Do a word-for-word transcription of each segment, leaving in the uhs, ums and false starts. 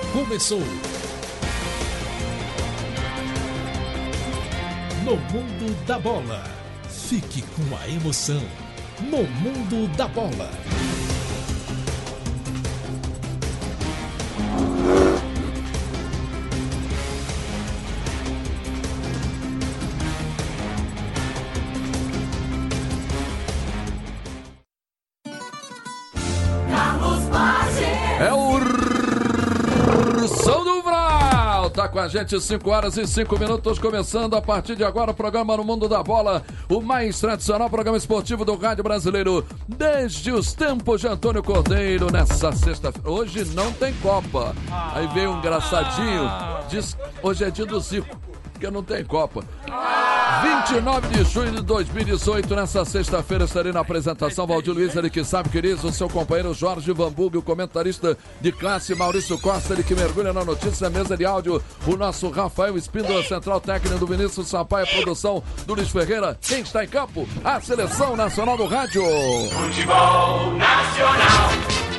começou. No Mundo da Bola. Fique com a emoção. No Mundo da Bola. É o Ursão do Vral, tá com a gente cinco horas e cinco minutos, começando a partir de agora o programa No Mundo da Bola, o mais tradicional programa esportivo do rádio brasileiro, desde os tempos de Antônio Cordeiro, nessa sexta-feira. Hoje não tem Copa, aí veio um engraçadinho, diz, hoje é dia do Zico, porque não tem Copa. vinte e nove de junho de dois mil e dezoito, nessa sexta-feira, estarei na apresentação. Valdir Luiz, ele que sabe, querido, o seu companheiro Jorge Van Bug, o comentarista de classe Maurício Costa, ele que mergulha na notícia, mesa de áudio, o nosso Rafael Espíndola, central técnico do Vinícius Sampaio, produção do Luiz Ferreira. Quem está em campo? A Seleção Nacional do Rádio. Futebol Nacional.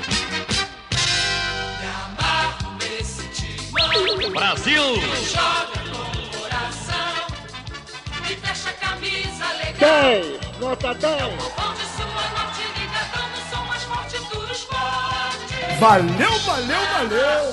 Brasil. dez, nota dez. Valeu, valeu, valeu.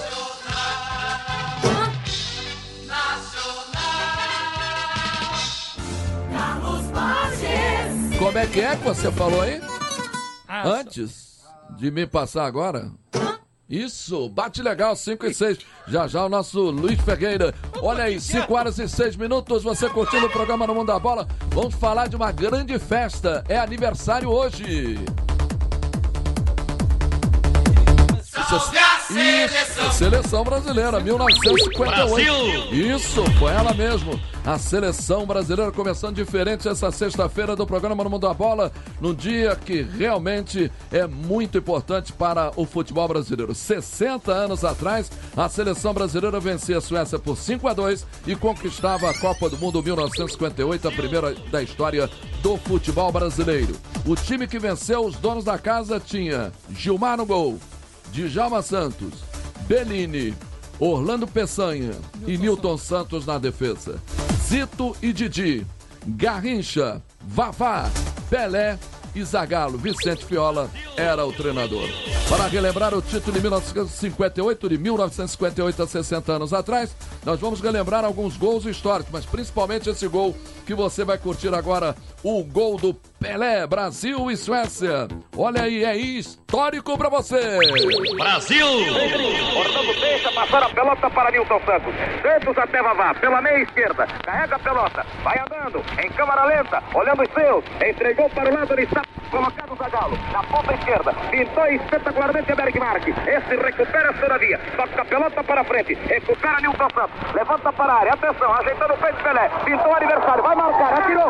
Como é que é que você falou aí? Antes de me passar agora? Isso, bate legal, cinco e seis. Já já o nosso Luiz Ferreira. Olha aí, cinco horas e seis minutos, você curtindo o programa No Mundo da Bola. Vamos falar de uma grande festa. É aniversário hoje. Isso, isso, Seleção Brasileira, mil novecentos e cinquenta e oito. Brasil. Isso, foi ela mesmo. A Seleção Brasileira começando diferente essa sexta-feira do programa No Mundo da Bola, num dia que realmente é muito importante para o futebol brasileiro. sessenta anos atrás, a Seleção Brasileira vencia a Suécia por cinco a dois e conquistava a Copa do Mundo mil novecentos e cinquenta e oito, a primeira da história do futebol brasileiro. O time que venceu, os donos da casa, tinha Gilmar no gol, Djalma Santos, Bellini, Orlando Peçanha e Nilton Santos na defesa. Zito e Didi, Garrincha, Vavá, Pelé e Zagallo. Vicente Fiola era o treinador. Para relembrar o título de mil novecentos e cinquenta e oito, de mil novecentos e cinquenta e oito a sessenta anos atrás, nós vamos relembrar alguns gols históricos, mas principalmente esse gol que você vai curtir agora, o gol do Pelé, Brasil e Suécia. Olha aí, é histórico pra você. Brasil. Orlando deixa passar a pelota para Nilton Santos. Santos até Vavá, pela meia esquerda. Carrega a pelota, vai andando, em câmara lenta, olhando os seus. Entregou para o lado, ele está colocado o Zagallo. Na ponta esquerda, pintou espetacularmente a Bergmark. Esse recupera a Soravia. Toca a pelota para frente, recupera Nilton Santos. Levanta para a área, atenção, ajeitando o peito Pelé. Pintou o adversário, vai marcar, atirou.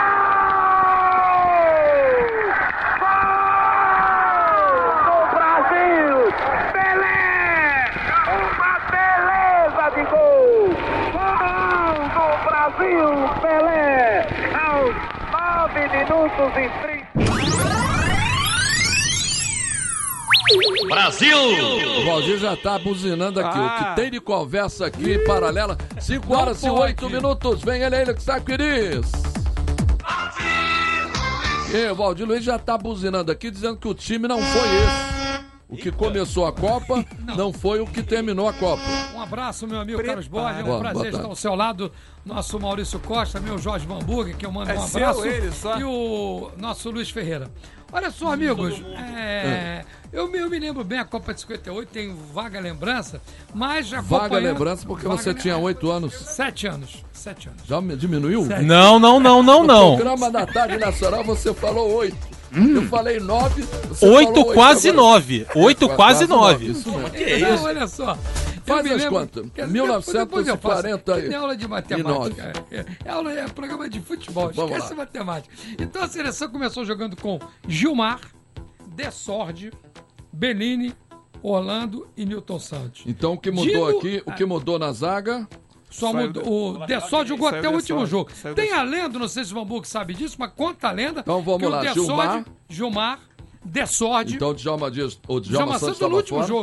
De gol, gol do Brasil, Pelé, aos nove minutos e trinta. Brasil! O Valdir já tá buzinando aqui, ah. O que tem de conversa aqui, paralela, cinco horas e oito minutos, vem ele, ele que está querido. E o Valdir Luiz já tá buzinando aqui, dizendo que o time não foi esse. O que começou a Copa não. não foi o que terminou a Copa. Um abraço, meu amigo Carlos Borges. É um prazer estar ao seu lado. Nosso Maurício Costa, meu Jorge Van Bug, que eu mando é um abraço. Ele, só. E o nosso Luiz Ferreira. Olha só, amigos, é, eu, me, eu me lembro bem a Copa de cinquenta e oito, tem vaga lembrança, mas já Vaga lembrança porque vaga você tinha oito anos. Sete anos. Sete anos. Já diminuiu? Sete. Não, não, não, não, não. No programa da Tarde Nacional você falou oito. Hum. Eu falei nove. Oito, quase nove. Oito, quase nove. Isso mesmo. Que é isso? Olha só. Faz as contas. mil novecentos e quarenta e... É aula de matemática. É, é, aula, é programa de futebol. Vamos esquece lá. Matemática. Então a seleção começou jogando com Gilmar, Dessordi, Bellini, Orlando e Nilton Santos. Então o que mudou Dino... aqui, o que mudou na zaga... Só mudou, o Dessordi jogou até o último jogo. Tem a lenda, não sei se o Bambu sabe disso, mas conta a lenda. Então vamos lá, Dessordi, Gilmar. Gilmar, Dessordi. Então o Djalma Dias, o Djalma Santos no último fora. jogo.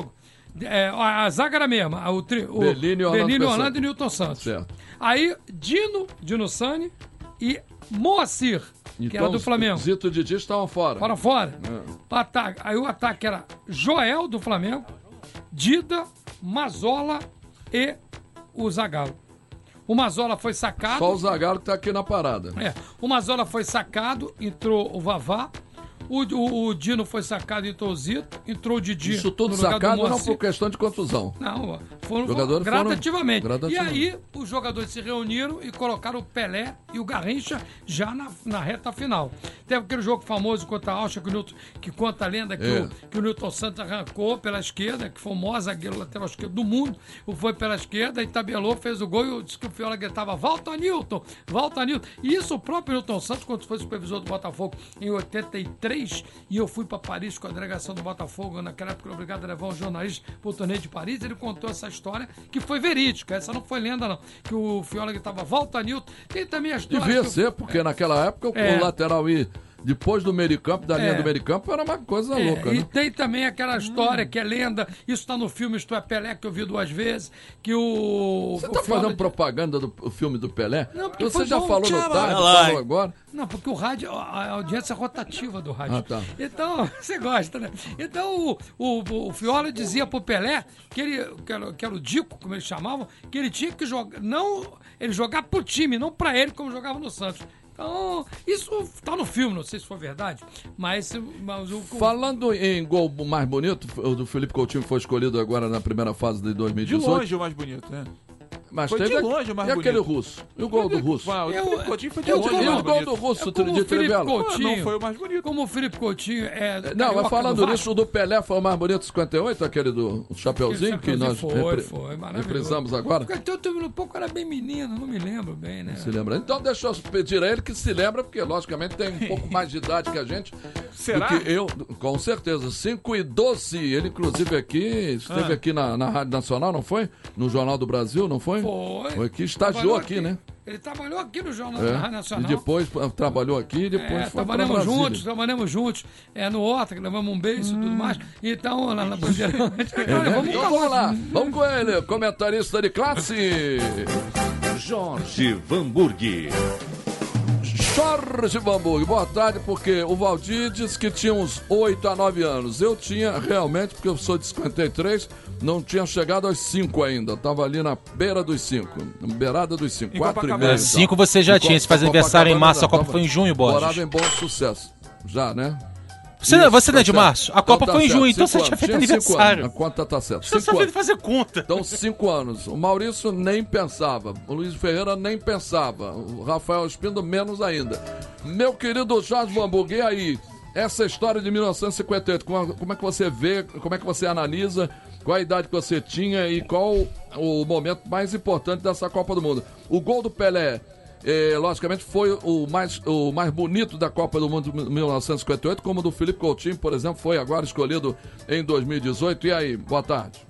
É, a zaga era a mesma. O, tri, o Bellini, Orlando, Bellini, Orlando e Newton Santos. Certo. Aí, Dino, Dino Sani e Moacir, que então, era do Flamengo. Zito e Didi estavam fora. Fora, fora. É. O ataque, aí o ataque era Joel, do Flamengo, Dida, Mazola e o Zagallo. O Mazola foi sacado. Só o Zagallo que tá aqui na parada. É, o Mazola foi sacado, entrou o Vavá. O, o, o Dino foi sacado, entrou o Zito, entrou o Didi. Isso tudo sacado não por questão de contusão. Não, foram, jogadores foram gradativamente. Foram gradativamente. E aí, os jogadores se reuniram e colocaram o Pelé e o Garrincha já na, na reta final. Teve aquele jogo famoso contra a Áustria, que, o Newton, que conta a lenda que, é. o, que o Newton Santos arrancou pela esquerda, que foi o maior zagueiro lateral esquerdo do mundo, foi pela esquerda e tabelou, fez o gol e disse que o Fiola gritava: volta, Newton, volta, Newton. E isso o próprio Newton Santos, quando foi supervisor do Botafogo em oitenta e três, e eu fui para Paris com a delegação do Botafogo, naquela época obrigado a levar um jornalista para o torneio de Paris, ele contou essa história que foi verídica, essa não foi lenda não, que o Fiola gritava: volta, Newton. Tem também a história... Devia que ser, eu... porque é. naquela época é. o lateral ia depois do meio campo, da linha é. do meio campo, era uma coisa é. louca, E né? tem também aquela história hum. que é lenda, isso está no filme Isto é Pelé, que eu vi duas vezes, que o... Você o está Fiola... fazendo propaganda do filme do Pelé? Não, porque você já bom, falou tchau, no tarde, falou agora? Não, porque o rádio, a audiência é rotativa do rádio. Ah, tá. Então, você gosta, né? Então, o, o, o Fiola dizia pro Pelé, que, ele, que, era, que era o Dico, como eles chamavam, que ele tinha que jogar, não, ele jogar pro time, não pra ele, como jogava no Santos. Então, isso tá no filme, não sei se foi verdade, mas... mas o... Falando em gol mais bonito, o do Felipe Coutinho foi escolhido agora na primeira fase de dois mil e dezoito. De longe o mais bonito, né? Mas foi teve de longe o mais e bonito. aquele russo? E o gol do russo? Uau, o eu, Felipe Coutinho foi de eu, longe. E o gol bonito. do russo, é como de o Felipe Trivela? Coutinho, não foi o mais bonito. Como o Felipe Coutinho é... Não, mas falando nisso, o do Pelé foi o mais bonito, cinquenta e oito, aquele do Chapeuzinho, Aquele que nós foi, repre... foi, reprisamos agora. Porque até eu teve um pouco, era bem menino, não me lembro bem, né? Se lembra? Então deixa eu pedir a ele que se lembra, porque logicamente tem um pouco mais de idade que a gente. Será? Do que eu, com certeza. cinco e doze, ele inclusive aqui, esteve ah. aqui na, na Rádio Nacional, não foi? No Jornal do Brasil, não foi? Foi. Foi que estagiou aqui, aqui, né? Ele trabalhou aqui no Jornal É, da Rádio Nacional. E depois trabalhou aqui e depois é, foi trabalhamos para Brasília. juntos, trabalhamos juntos. É, no Horta, que levamos um beijo e Hum. tudo mais. Então, lá na Bandeirante. É, né? vamos, então vamos lá, vamos com ele, comentarista de classe. Jorge Vanburg. Jorge Vanburg, boa tarde, porque o Valdir disse que tinha uns oito a nove anos. Eu tinha realmente, porque eu sou de cinquenta e três, não tinha chegado aos cinco ainda. Estava ali na beira dos cinco, na beirada dos cinco, quatro e meio. cinco você já tinha, se faz aniversário em março, a Copa foi em junho, Borges. Morava em Bom Sucesso, já, né? Você, Isso, você não é de tá março? A então Copa tá foi em certo. junho, então Cinco você tinha anos. feito Tinha cinco aniversário. anos. A conta tá certa. Você Cinco só anos. fazer conta. Então, cinco anos. O Maurício nem pensava. O Luiz Ferreira nem pensava. O Rafael Espindo menos ainda. Meu querido Jorge Vanburg, e aí? Essa história de mil novecentos e cinquenta e oito, como, como é que você vê, como é que você analisa, qual a idade que você tinha e qual o momento mais importante dessa Copa do Mundo? O gol do Pelé, é, logicamente, foi o mais, o mais bonito da Copa do Mundo de mil novecentos e cinquenta e oito, como o do Felipe Coutinho, por exemplo, foi agora escolhido em dois mil e dezoito. E aí, boa tarde.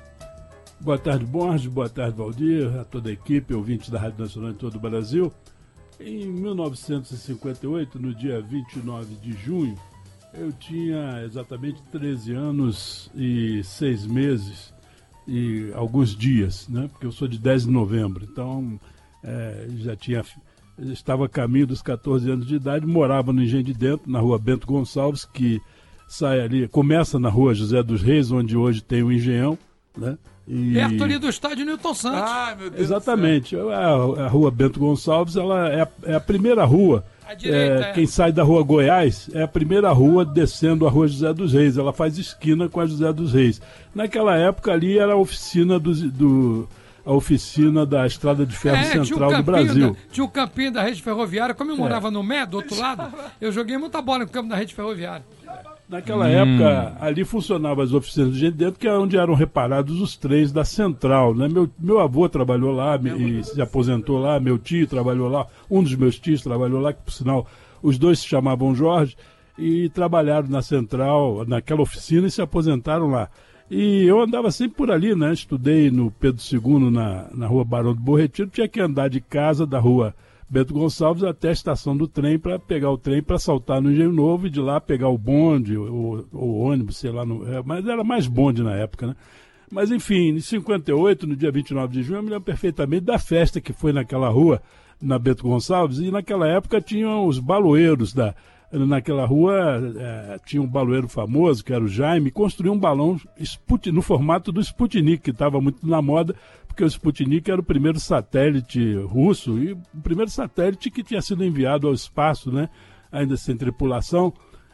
Boa tarde, Borges, boa tarde, Valdir, a toda a equipe, ouvintes da Rádio Nacional em todo o Brasil. Em mil novecentos e cinquenta e oito, no dia vinte e nove de junho, eu tinha exatamente treze anos e seis meses e alguns dias, né? Porque eu sou de dez de novembro, então é, já tinha, estava a caminho dos catorze anos de idade, morava no Engenho de Dentro, na rua Bento Gonçalves, que sai ali, começa na rua José dos Reis, onde hoje tem o Engenhão, né? E... perto ali do estádio Newton Santos. Ai, meu Deus. Exatamente. A, a rua Bento Gonçalves, ela é a, é a primeira rua. À direita, é, é. Quem sai da rua Goiás é a primeira rua descendo a rua José dos Reis. Ela faz esquina com a José dos Reis. Naquela época ali era a oficina do, do a oficina da Estrada de Ferro É, Central do Brasil. Da, tinha o campinho da rede ferroviária. Como eu morava é. no Mé, do outro lado, eu joguei muita bola no campo da rede ferroviária. Naquela hum. época, ali funcionavam as oficinas de gente dentro, que é onde eram reparados os trens da Central, né? Meu, meu avô trabalhou lá e se aposentou lá, meu tio trabalhou lá, um dos meus tios trabalhou lá, que por sinal os dois se chamavam Jorge, e trabalharam na Central, naquela oficina, e se aposentaram lá. E eu andava sempre por ali, né? Estudei no Pedro segundo, na, na rua Barão do Bom Retiro, tinha que andar de casa da rua Bento Gonçalves até a estação do trem para pegar o trem para saltar no Engenho Novo e de lá pegar o bonde, o, o ônibus, sei lá, no, é, mas era mais bonde na época, né? Mas, enfim, em cinquenta e oito, no dia vinte e nove de junho, eu me lembro perfeitamente da festa que foi naquela rua, na Bento Gonçalves, e naquela época tinham os baloeiros da... Naquela rua é, tinha um baloeiro famoso, que era o Jaime, construiu um balão Sput, no formato do Sputnik, que estava muito na moda, porque o Sputnik era o primeiro satélite russo, e o primeiro satélite que tinha sido enviado ao espaço, né, ainda sem tripulação.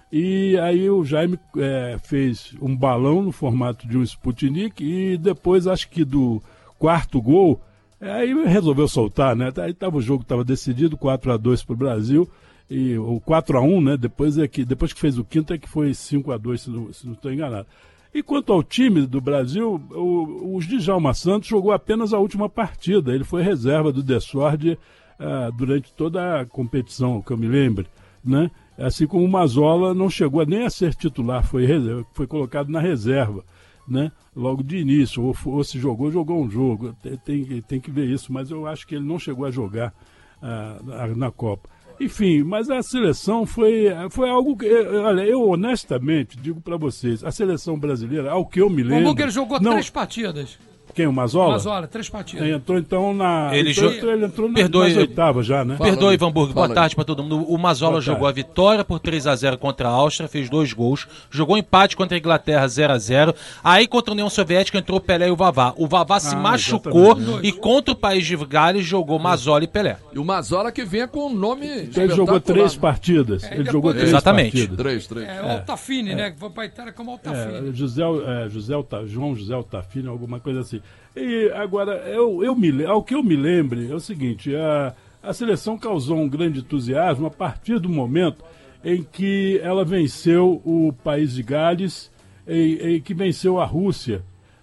E aí o Jaime é, fez um balão no formato de um Sputnik, e depois, acho que do quarto gol, aí resolveu soltar, né? Aí tava, o jogo estava decidido, quatro a dois para o Brasil, e o quatro a um, né? Depois, é que, depois que fez o quinto é que foi cinco a dois, se não estou enganado. E quanto ao time do Brasil, o, o Djalma Santos jogou apenas a última partida. Ele foi reserva do Desord ah, durante toda a competição, que eu me lembre, né? Assim como o Mazzola não chegou nem a ser titular, foi, foi colocado na reserva, né? Logo de início, ou, ou se jogou, jogou um jogo. Tem, tem, tem que ver isso, mas eu acho que ele não chegou a jogar ah, na, na Copa. Enfim, mas a seleção foi, foi algo que, olha, eu honestamente digo para vocês, a seleção brasileira, ao que eu me lembro... Como que ele jogou não... três partidas? Quem, o Mazzola? Mazzola, três partidas. Entrou então na... Ele, então, jo... ele entrou na, Perdoe, nas oitavas já, né? Perdoe, Ivan Burg, boa tarde para todo mundo. O Mazzola jogou a vitória por três a zero contra a Áustria, fez dois gols. Jogou empate contra a Inglaterra zero a zero. Aí contra a União Soviética entrou o Pelé e o Vavá. O Vavá se ah, machucou exatamente. E contra o País de Gales jogou Mazzola e Pelé. E o Mazzola que vinha com um nome então ele jogou três partidas. É, ele jogou três exatamente. partidas. Três, três. É, o Altafine, é. né? Que foi para a Itália como Altafine. É, José, é, José Alta, João José Altafine, alguma coisa assim. E agora, eu, eu me, ao que eu me lembre, é o seguinte, a, a seleção causou um grande entusiasmo a partir do momento em que ela venceu o País de Gales, em, em que venceu a Rússia.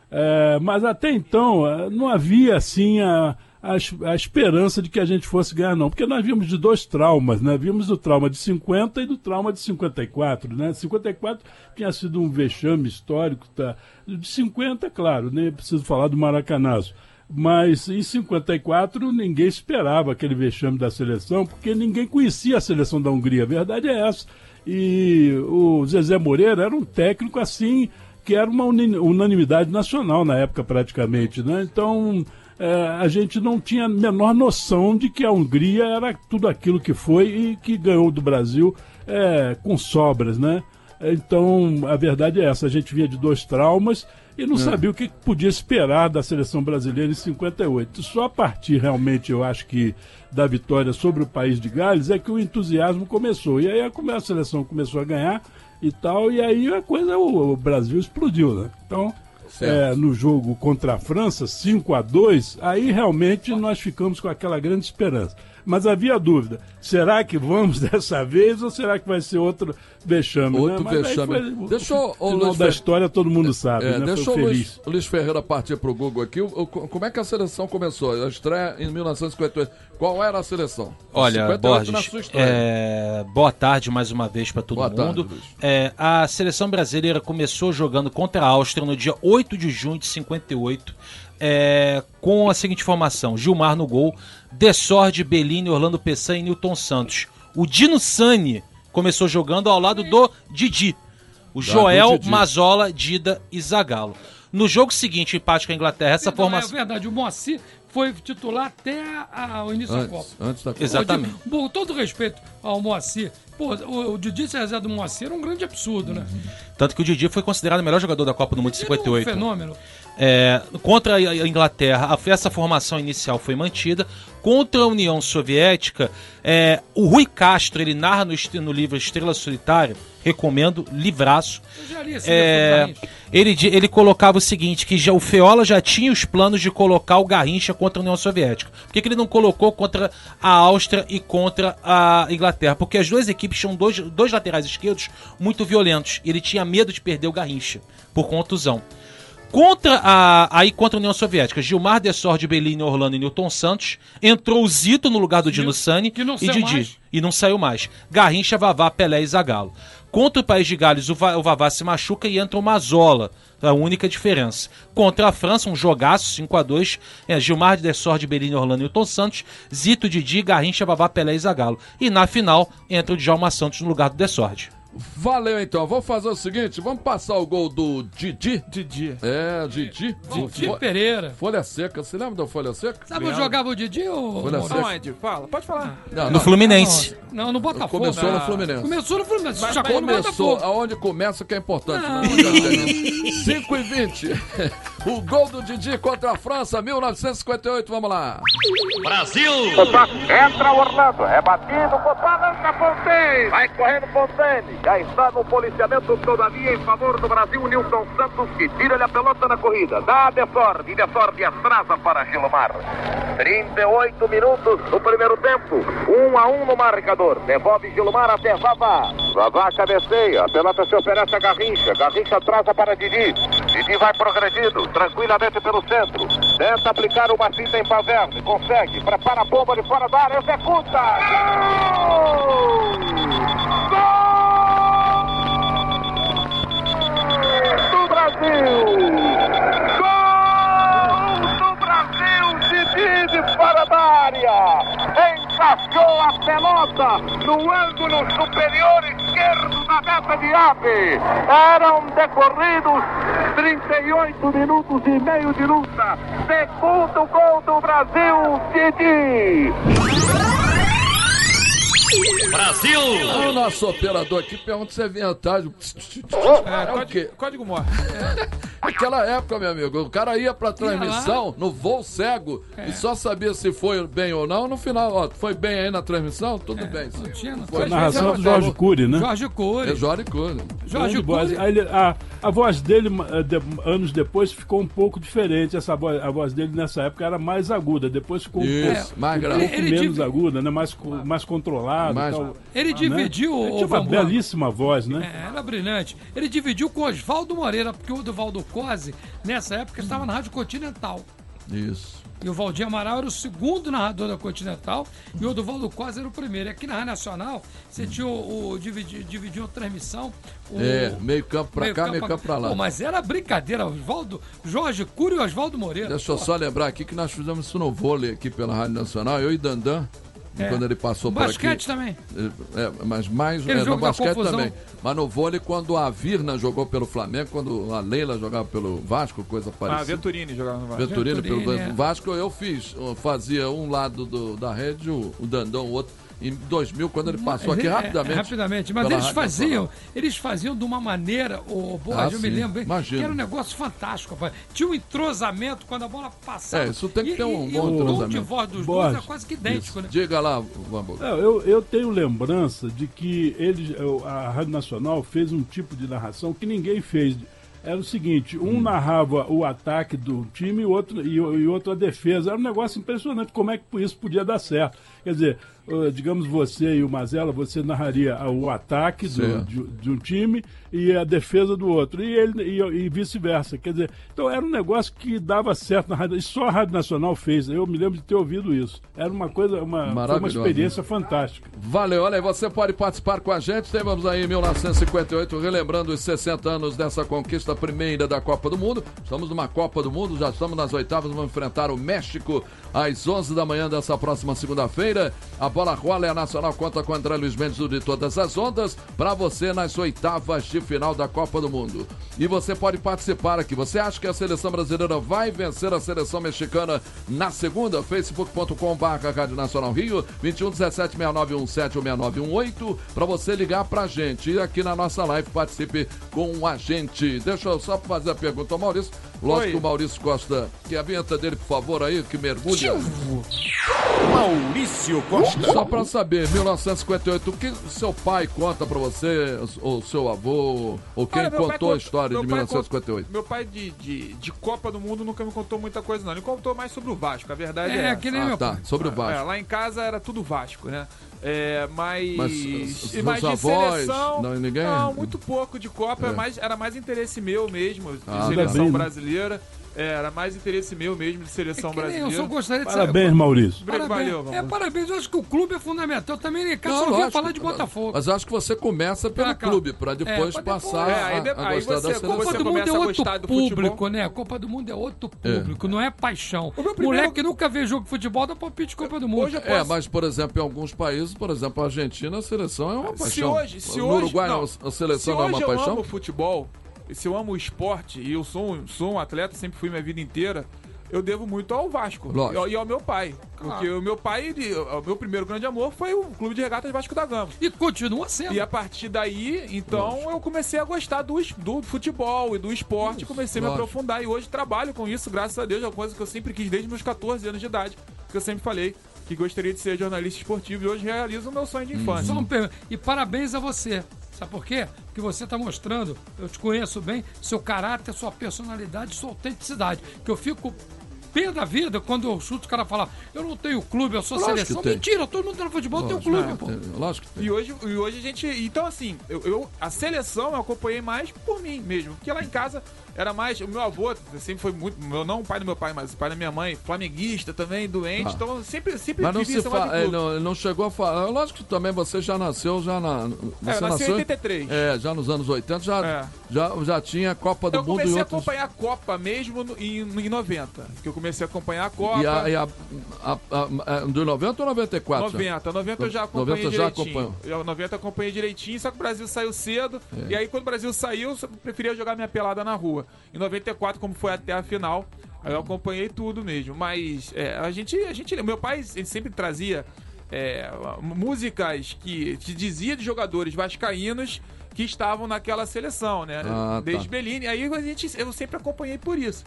É, mas até então, não havia assim a, a, a esperança de que a gente fosse ganhar, não. Porque nós vimos de dois traumas, né? Vimos o trauma de cinquenta e do trauma de cinquenta e quatro, né? cinquenta e quatro tinha sido um vexame histórico, tá? De cinquenta, claro, nem preciso falar do Maracanazo. Mas em cinquenta e quatro ninguém esperava aquele vexame da seleção, porque ninguém conhecia a seleção da Hungria. A verdade é essa. E o Zezé Moreira era um técnico assim, que era uma unanimidade nacional na época praticamente, né? Então é, a gente não tinha a menor noção de que a Hungria era tudo aquilo que foi e que ganhou do Brasil é, com sobras, né? Então a verdade é essa, a gente vinha de dois traumas e não é. sabia o que podia esperar da seleção brasileira em cinquenta e oito. Só a partir realmente, eu acho que, da vitória sobre o País de Gales é que o entusiasmo começou. E aí a seleção começou a ganhar e tal, e aí a coisa, o, o Brasil explodiu, né? Então, é, no jogo contra a França, cinco a dois, aí realmente nós ficamos com aquela grande esperança. Mas havia dúvida, será que vamos dessa vez ou será que vai ser outro vexame? Outro né? vexame. Foi, deixa o, o final da história todo mundo sabe, é, né? Deixa foi o feliz. Luiz, Luiz Ferreira partir para o Google aqui. O, o, como é que a seleção começou? A estreia em mil novecentos e cinquenta e oito. Qual era a seleção? Olha, Borges, é, boa tarde mais uma vez para todo boa mundo. Tarde, é, a seleção brasileira começou jogando contra a Áustria no dia oito de junho de cinquenta e oito. É, com a seguinte formação: Gilmar no gol, Desord, Bellini, Orlando Pessan e Nilton Santos. O Dino Sani começou jogando ao lado do Didi. O Joel, Didi. Mazzola, Dida e Zagallo. No jogo seguinte, empate com a Inglaterra, essa Perdão, formação... É verdade, o Moacir foi titular até a, a, o início antes, da Copa. Antes da Copa. Exatamente. Com todo respeito ao Moacir, pô, o, o Didi ser reserva do Moacir era um grande absurdo, né? Tanto que o Didi foi considerado o melhor jogador da Copa do Mundo de cinquenta e oito. Um fenômeno. É, contra a Inglaterra, essa formação inicial foi mantida. Contra a União Soviética, é, o Rui Castro, ele narra no, no livro Estrela Solitária, recomendo, livraço. Eu já li esse é, livro, ele, ele colocava o seguinte, que já, o Feola já tinha os planos de colocar o Garrincha contra a União Soviética. Por que, que ele não colocou contra a Áustria e contra a Inglaterra? Porque as duas equipes tinham dois, dois laterais esquerdos muito violentos, e ele tinha medo de perder o Garrincha por contusão. Contra a, aí contra a União Soviética, Gilmar, Desord, Bellini, Orlando e Nilton Santos. Entrou o Zito no lugar do Dino Sani e Didi. Mais. E não saiu mais. Garrincha, Vavá, Pelé e Zagallo. Contra o País de Gales, o, Va, o Vavá se machuca e entra o Mazzola. A única diferença. Contra a França, um jogaço, cinco a dois. É, Gilmar, Desord, Bellini, Orlando e Nilton Santos. Zito, Didi, Garrincha, Vavá, Pelé e Zagallo. E na final, entra o Djalma Santos no lugar do Desord. Valeu, então. Vamos fazer o seguinte, vamos passar o gol do Didi. Didi. É, Didi. Didi Fo- Pereira. Folha Seca. Você lembra da Folha Seca? Sabe onde jogava o Didi ou... Folha Seca. Onde? Fala, pode falar. Não, No não. Fluminense. Não, no Botafogo. Começou não. no Fluminense. Começou no Fluminense. Mas, Já mas começou aonde começa que é importante. Não. Né? cinco e vinte. O gol do Didi contra a França, mil novecentos e cinquenta e oito. Vamos lá. Brasil! Opa, entra Orlando, é batido, balança Fontaine, vai correndo Fontaine, já está no policiamento todavia em favor do Brasil, Nilson Santos, que tira-lhe a pelota na corrida, dá a Desord, e Desord atrasa para Gilmar. trinta e oito minutos no primeiro tempo, um a um no marcador, devolve Gilmar até Vavá, Vavá cabeceia, a pelota se oferece a Garrincha, Garrincha atrasa para Didi, Didi vai progredindo, tranquilamente pelo centro, tenta aplicar uma finta em Paverne, consegue, prepara a bomba de fora da área, executa! Gol! Gol do Brasil! Gol do Brasil! Didi de fora da área! Encaixou a pelota no ângulo superior esquerdo da meta de Ave. Eram decorridos trinta e oito minutos e meio de luta. Segundo gol do Brasil, Didi. Brasil! O nosso operador aqui pergunta se é verdade. É, é o quê? Código Morse. Naquela época, meu amigo, o cara ia pra transmissão no voo cego É. e só sabia se foi bem ou não. No final, ó, foi bem aí na transmissão? Tudo É, bem. não tinha, não Foi. A narração do Jorge Cury, né? Jorge Cury. É Jorge Cury. Jorge Grande voz. Cury. Aí ele- a, a voz dele, eh, de- anos depois, ficou um pouco diferente. Essa voz, a voz dele nessa época era mais aguda. Depois ficou um Isso, pouco, mais um grave. pouco Ele menos divi- aguda, né? mais, co- mais controlado. Mais- tal, Ele né? dividiu Ele o tinha uma Van Bommel. belíssima voz, né? É, era brilhante. Ele dividiu com Oswaldo Moreira, porque o Odovaldo Cosi, nessa época, estava na Rádio Continental. Isso. E o Valdir Amaral era o segundo narrador da Continental e o Odovaldo Cosi era o primeiro. E aqui na Rádio Nacional, você tinha o, o dividi- dividiu a transmissão. O, É, meio campo pra cá, meio campo pra lá. Pô, mas era brincadeira, Oswaldo, Jorge Cury e Oswaldo Moreira. Deixa eu só lembrar aqui que nós fizemos isso no vôlei aqui pela Rádio Nacional, eu e Dandan, É. quando ele passou por aqui. Basquete também. É, mas mais Aquele é, no jogo da basquete confusão. também. Mas no vôlei, quando a Virna jogou pelo Flamengo, quando a Leila jogava pelo Vasco, coisa Ah, parecida. Venturini jogava no Vasco. Venturino pelo Venturini, é. Vasco, eu fiz. Eu fazia um lado do- da rede, o, o Dandão, o outro. Em dois mil, quando ele passou aqui É, rapidamente. é, rapidamente. Mas pela eles Rádio faziam, Nacional. eles faziam de uma maneira, o Borges, Ah, eu me sim, lembro bem, imagino. que era um negócio fantástico, rapaz. Tinha um entrosamento quando a bola passava. É, isso tem que E- ter um e, bom e o tom de entrosamento. voz dos dois Borges. é quase que idêntico, né? Diga lá, Vambo. Não, eu, eu tenho lembrança de que eles, eu- a Rádio Nacional fez um tipo de narração que ninguém fez. Era o seguinte, um narrava o ataque do time e o outro, e, o- e outro a defesa. Era um negócio impressionante como é que isso podia dar certo. Quer dizer, uh, digamos você e o Mazella, você narraria uh, o ataque do- Certo. de, de um time e a defesa do outro, e, ele, e, e vice-versa. Quer dizer, então era um negócio que dava certo na rádio, e só a Rádio Nacional fez. Eu me lembro de ter ouvido isso. Era uma coisa, uma, foi uma Maravilhoso, experiência fantástica. Valeu, olha aí, você pode participar com a gente. Temos aí em mil novecentos e cinquenta e oito, relembrando os sessenta anos dessa conquista primeira da Copa do Mundo. Estamos numa Copa do Mundo, já estamos nas oitavas, vamos enfrentar o México às onze da manhã dessa próxima segunda-feira. A bola rola e a Nacional conta com André Luiz Mendes do de Todas as Ondas para você nas oitavas de final da Copa do Mundo. E você pode participar aqui. Você acha que a seleção brasileira vai vencer a seleção mexicana na segunda? facebook ponto com barra Rádio Nacional Rio, vinte e um, dezessete, sessenta e nove, dezessete ou sessenta e nove dezoito, para você ligar pra gente. E aqui na nossa live participe com a gente. Deixa eu só fazer a pergunta ao Maurício. Lógico Oi. que o Maurício Costa, que a vinheta dele, por favor, aí, que mergulha. Maurício Costa. Só pra saber, mil novecentos e cinquenta e oito, o que seu pai conta pra você, ou seu avô, ou quem Olha, meu pai contou a conta- história meu de pai mil novecentos e cinquenta e oito? Meu pai de, de, de Copa do Mundo nunca me contou muita coisa, não. Ele contou mais sobre o Vasco, a verdade é, É, essa. que nem Ah, meu tá, pai. sobre o É, Vasco. lá em casa era tudo Vasco, né? É, mas. Mas, e seus mais de avós, seleção. não, ninguém? Não, muito pouco de Copa. É. É mais, era mais interesse meu mesmo, de Ah, seleção tá. brasileira. É, era mais interesse meu mesmo de seleção é brasileira. Eu só gostaria de Parabéns, saber. Maurício. Parabéns. Valeu, é, parabéns. Eu acho que o clube é fundamental. Também nem caso Não, só ouvia lógico, falar de Botafogo. Mas eu acho que você começa pelo Ah, claro. clube, para depois É, pra passar depois- a, É, aí de- a aí gostar você- da como seleção. Copa você do Mundo é começa a outro gostar do público, futebol. né? A Copa do Mundo é outro público, não é paixão. meu primeiro- Moleque que nunca vê jogo de futebol dá palpite de Copa do Mundo. Hoje eu É, posso- mas, por exemplo, em alguns países, por exemplo, a Argentina, a seleção é uma Se paixão. hoje, se no hoje, Uruguai, não, a seleção se não é hoje uma eu paixão? amo futebol, se eu amo o esporte, e eu sou um, sou um atleta, sempre fui minha vida inteira, eu devo muito ao Vasco Lógico. e ao meu pai. Porque o meu pai, ele- o meu primeiro grande amor foi o Clube de Regatas Vasco da Gama. E continua sendo. E a partir daí, então, eu comecei a gostar do, es- do futebol e do esporte, comecei a me lógico. aprofundar. E hoje trabalho com isso, graças a Deus, é uma coisa que eu sempre quis desde meus catorze anos de idade. Que eu sempre falei que gostaria de ser jornalista esportivo e hoje realizo o meu sonho de infância. Só um per- E parabéns a você. Sabe por quê? Porque você está mostrando, eu te conheço bem, seu caráter, sua personalidade, sua autenticidade. Que eu fico pé da vida quando eu chuto o cara falar, eu não tenho clube, eu sou Lógico seleção. que tem. Mentira, todo mundo tá no futebol tem um clube, Lógico, pô. é, lógico que tem. E hoje, e hoje a gente. Então, assim, eu, eu- a seleção eu acompanhei mais por mim mesmo. Porque lá em casa era mais. O meu avô sempre foi muito. Meu, não o pai do meu pai, mas o pai da minha mãe, flamenguista também, doente. Ah. Então, sempre, sempre Mas não vivi se esse negócio fa... de é, clube. não, ele não chegou a falar. Lógico que também você já nasceu já na. Você É, eu nasci em nasceu oitenta e três. É, já nos anos oitenta já, É. já, já tinha Copa do Eu Mundo e comecei a outros. acompanhar a Copa mesmo no- em, em noventa. Que eu comecei a acompanhar a Copa. E a, e a, a, a, a, do noventa ou noventa e quatro? já? noventa, noventa eu já acompanhei noventa já direitinho. acompanhou. Eu, noventa eu acompanhei direitinho, só que o Brasil saiu cedo. E aí, quando o Brasil saiu, eu preferia jogar minha pelada na rua. Em noventa e quatro, como foi até a final, aí eu acompanhei tudo mesmo. Mas é, a gente, a gente. Meu pai ele sempre trazia é, músicas que te dizia de jogadores vascaínos que estavam naquela seleção, né? Ah, tá. Desde Bellini. Aí a gente, eu sempre acompanhei por isso.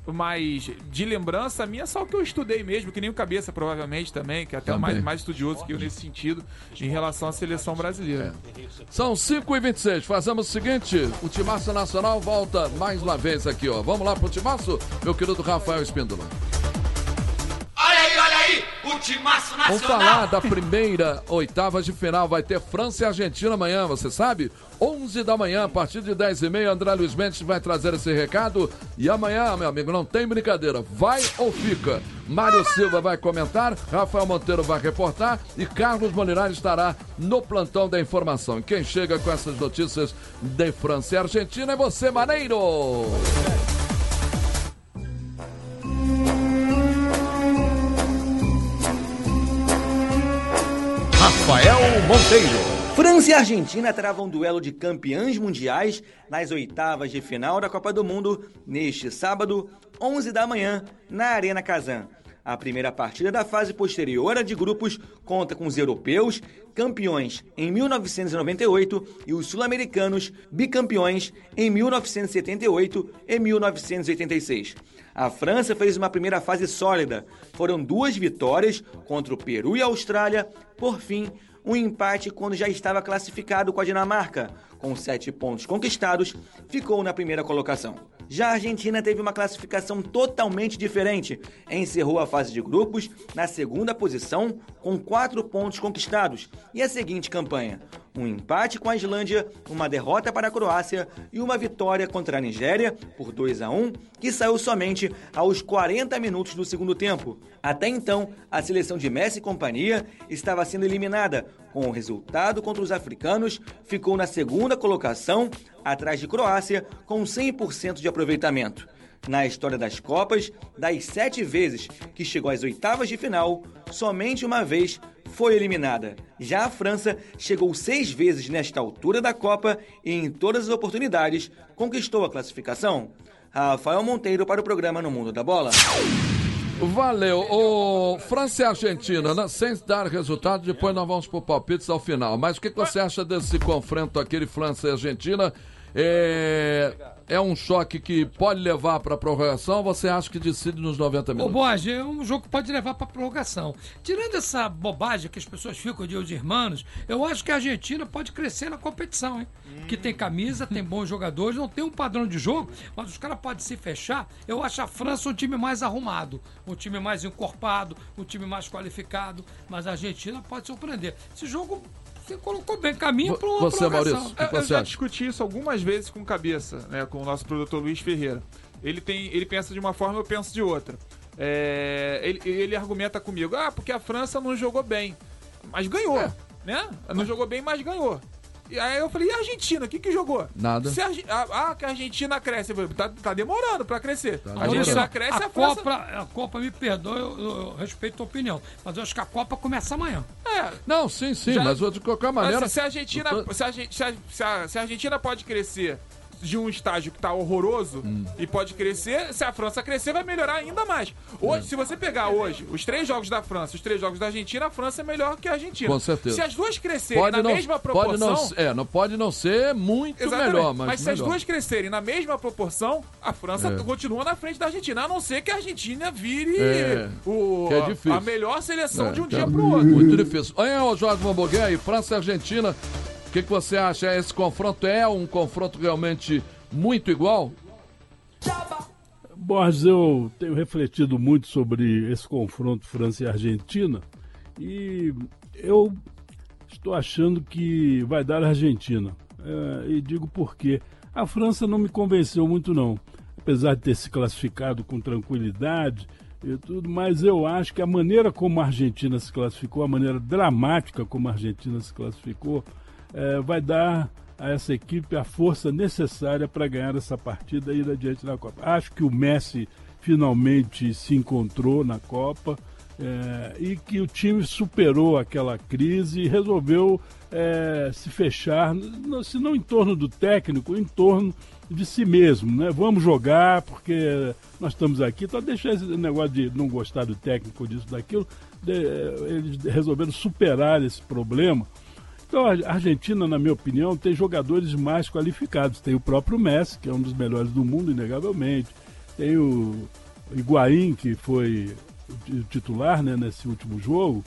Mas de lembrança minha, só o que eu estudei mesmo, que nem o Cabeça provavelmente também, que é até Também. mais, mais estudioso que eu nesse sentido, em relação à seleção brasileira. São cinco e vinte e seis. Fazemos o seguinte: o Timaço Nacional volta mais uma vez aqui, ó. Vamos lá pro Timaço, meu querido Rafael Espíndola. Olha aí, olha aí, o Timaço Nacional. Vamos falar da primeira oitava de final. Vai ter França e Argentina amanhã, você sabe? onze da manhã, a partir de dez e meia, André Luiz Mendes vai trazer esse recado. E amanhã, meu amigo, não tem brincadeira. Vai ou fica? Mário Silva vai comentar, Rafael Monteiro vai reportar e Carlos Molinari estará no plantão da informação. Quem chega com essas notícias de França e Argentina é você, Maneiro! Rafael Monteiro. França e Argentina travam um duelo de campeãs mundiais nas oitavas de final da Copa do Mundo neste sábado, onze da manhã, na Arena Kazan. A primeira partida da fase posterior a de grupos conta com os europeus, campeões em mil novecentos e noventa e oito, e os sul-americanos, bicampeões em mil novecentos e setenta e oito e mil novecentos e oitenta e seis. A França fez uma primeira fase sólida. Foram duas vitórias contra o Peru e a Austrália. Por fim, um empate quando já estava classificado com a Dinamarca. Com sete pontos conquistados, ficou na primeira colocação. Já a Argentina teve uma classificação totalmente diferente. Encerrou a fase de grupos na segunda posição, com quatro pontos conquistados. E a seguinte campanha: um empate com a Islândia, uma derrota para a Croácia e uma vitória contra a Nigéria por dois a um, que saiu somente aos quarenta minutos do segundo tempo. Até então, a seleção de Messi e companhia estava sendo eliminada. Com o resultado contra os africanos, ficou na segunda colocação, atrás de Croácia, com cem por cento de aproveitamento. Na história das Copas, das sete vezes que chegou às oitavas de final, somente uma vez foi eliminada. Já a França chegou seis vezes nesta altura da Copa e em todas as oportunidades conquistou a classificação. Rafael Monteiro para o programa No Mundo da Bola. Valeu. O França e Argentina, né? Sem dar resultado, depois nós vamos pro palpites ao final. Mas o que, que você acha desse confronto aqui de França e Argentina? É, é um choque que pode levar para a prorrogação ou você acha que decide nos noventa Ô, minutos? Borges, é um jogo que pode levar para prorrogação. Tirando essa bobagem que as pessoas ficam de os irmãos, eu acho que a Argentina pode crescer na competição, hein? Que tem camisa, tem bons jogadores, não tem um padrão de jogo, mas os caras podem se fechar. Eu acho a França um time mais arrumado, um time mais encorpado, um time mais qualificado, mas a Argentina pode surpreender. Esse jogo você colocou bem caminho para uma Você, prorrogação. Maurício, o que Eu, eu você já acha? discuti isso algumas vezes com cabeça, né, com o nosso produtor Luiz Ferreira. ele, tem, ele pensa de uma forma, eu penso de outra. É, ele, ele argumenta comigo, ah, porque a França não jogou bem, mas ganhou, é. né? Não jogou bem, mas ganhou. E aí eu falei, e a Argentina, o que que jogou? Nada. Se a, ah, que a Argentina cresce. Eu falei, tá, tá demorando pra crescer. Tá a Argentina cresce, a, a França... Copa, a Copa, me perdoa, eu, eu respeito a tua opinião, mas eu acho que a Copa começa amanhã. É. Não, sim, sim, Já, mas de qualquer maneira... Mas se a Argentina, tô... se, a, se, a, se, a, se a Argentina pode crescer de um estágio que tá horroroso hum. e pode crescer, se a França crescer, vai melhorar ainda mais. Hoje, é. se você pegar hoje os três jogos da França, os três jogos da Argentina, a França é melhor que a Argentina. Com certeza. Se as duas crescerem pode na não, mesma proporção... Pode não, é, não pode não ser muito Exatamente. melhor, mas Mas se melhor. as duas crescerem na mesma proporção, a França é. continua na frente da Argentina, a não ser que a Argentina vire é. o, que é difícil. a melhor seleção é, de um é. dia pro outro. Muito difícil. Olha o Jorge Mamboguet aí, França e Argentina. O que, que você acha? Esse confronto é um confronto realmente... muito igual? Borges, eu tenho refletido muito sobre esse confronto França e Argentina e eu estou achando que vai dar a Argentina. É, e digo por quê. A França não me convenceu muito não, apesar de ter se classificado com tranquilidade e tudo, mas eu acho que a maneira como a Argentina se classificou, a maneira dramática como a Argentina se classificou, é, vai dar a essa equipe a força necessária para ganhar essa partida e ir adiante na Copa. Acho que o Messi finalmente se encontrou na Copa é, e que o time superou aquela crise e resolveu é, se fechar, se não em torno do técnico, em torno de si mesmo, né? Vamos jogar porque nós estamos aqui, então deixa esse negócio de não gostar do técnico, disso, daquilo, de, eles resolveram superar esse problema. Então, a Argentina, na minha opinião, tem jogadores mais qualificados. Tem o próprio Messi, que é um dos melhores do mundo, inegavelmente. Tem o Higuaín, que foi o titular, né, nesse último jogo.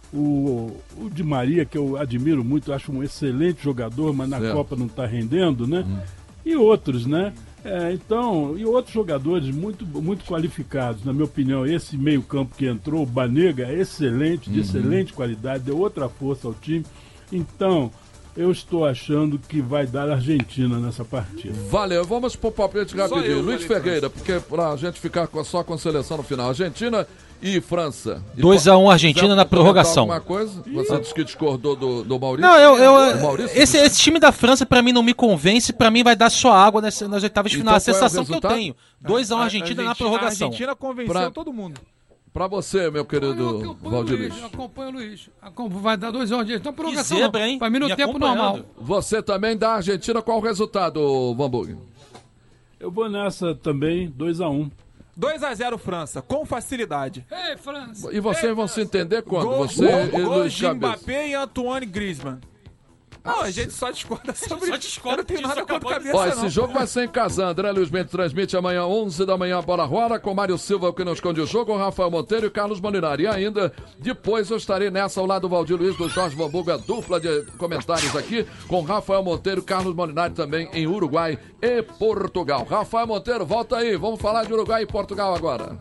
O, o Di Maria, que eu admiro muito, acho um excelente jogador, mas na certo. Copa não está rendendo, né? Hum. E outros, né? É, então, e outros jogadores muito, muito qualificados. Na minha opinião, esse meio-campo que entrou, o Banega, é excelente, de uhum. excelente qualidade, deu outra força ao time. Então, eu estou achando que vai dar a Argentina nessa partida. Valeu, vamos pro palpite rapidinho. Luiz Ferreira, porque pra gente ficar só com a seleção no final. Argentina e França. dois a um Argentina na prorrogação. Alguma coisa? Você disse que discordou do, do Maurício? Não, eu, eu Maurício, esse, esse time da França pra mim não me convence, pra mim vai dar só água nessa, nas oitavas de final. Então, a sensação é que eu tenho. dois a um Argentina, Argentina na prorrogação. A Argentina convenceu pra... todo mundo. Pra você, meu querido Valdir Luiz. Eu acompanho o Luiz. Vai dar dois anos de então prorrogação. Que zebra, hein? Pra mim no tempo normal. Você também dá a Argentina, qual o resultado, Vamburg? Eu vou nessa também, dois a um. dois a zero França, com facilidade. Ei, França! E vocês Ei, vão França. se entender quando? Gol, você gol, e gol Luiz de Mbappé e Antoine Griezmann. Não, a gente só discorda sobre só discorda eu não tenho disso, nada contra a cabeça, Ó, não. esse jogo vai ser em casa. André Luiz Mendes transmite amanhã, onze da manhã, a bola rola, com Mário Silva, o que não esconde o jogo, com Rafael Monteiro e Carlos Molinari. E ainda, depois eu estarei nessa ao lado do Valdir Luiz, do Jorge Vamburgo, a dupla de comentários aqui, com Rafael Monteiro e Carlos Molinari também em Uruguai e Portugal. Rafael Monteiro, volta aí, vamos falar de Uruguai e Portugal agora.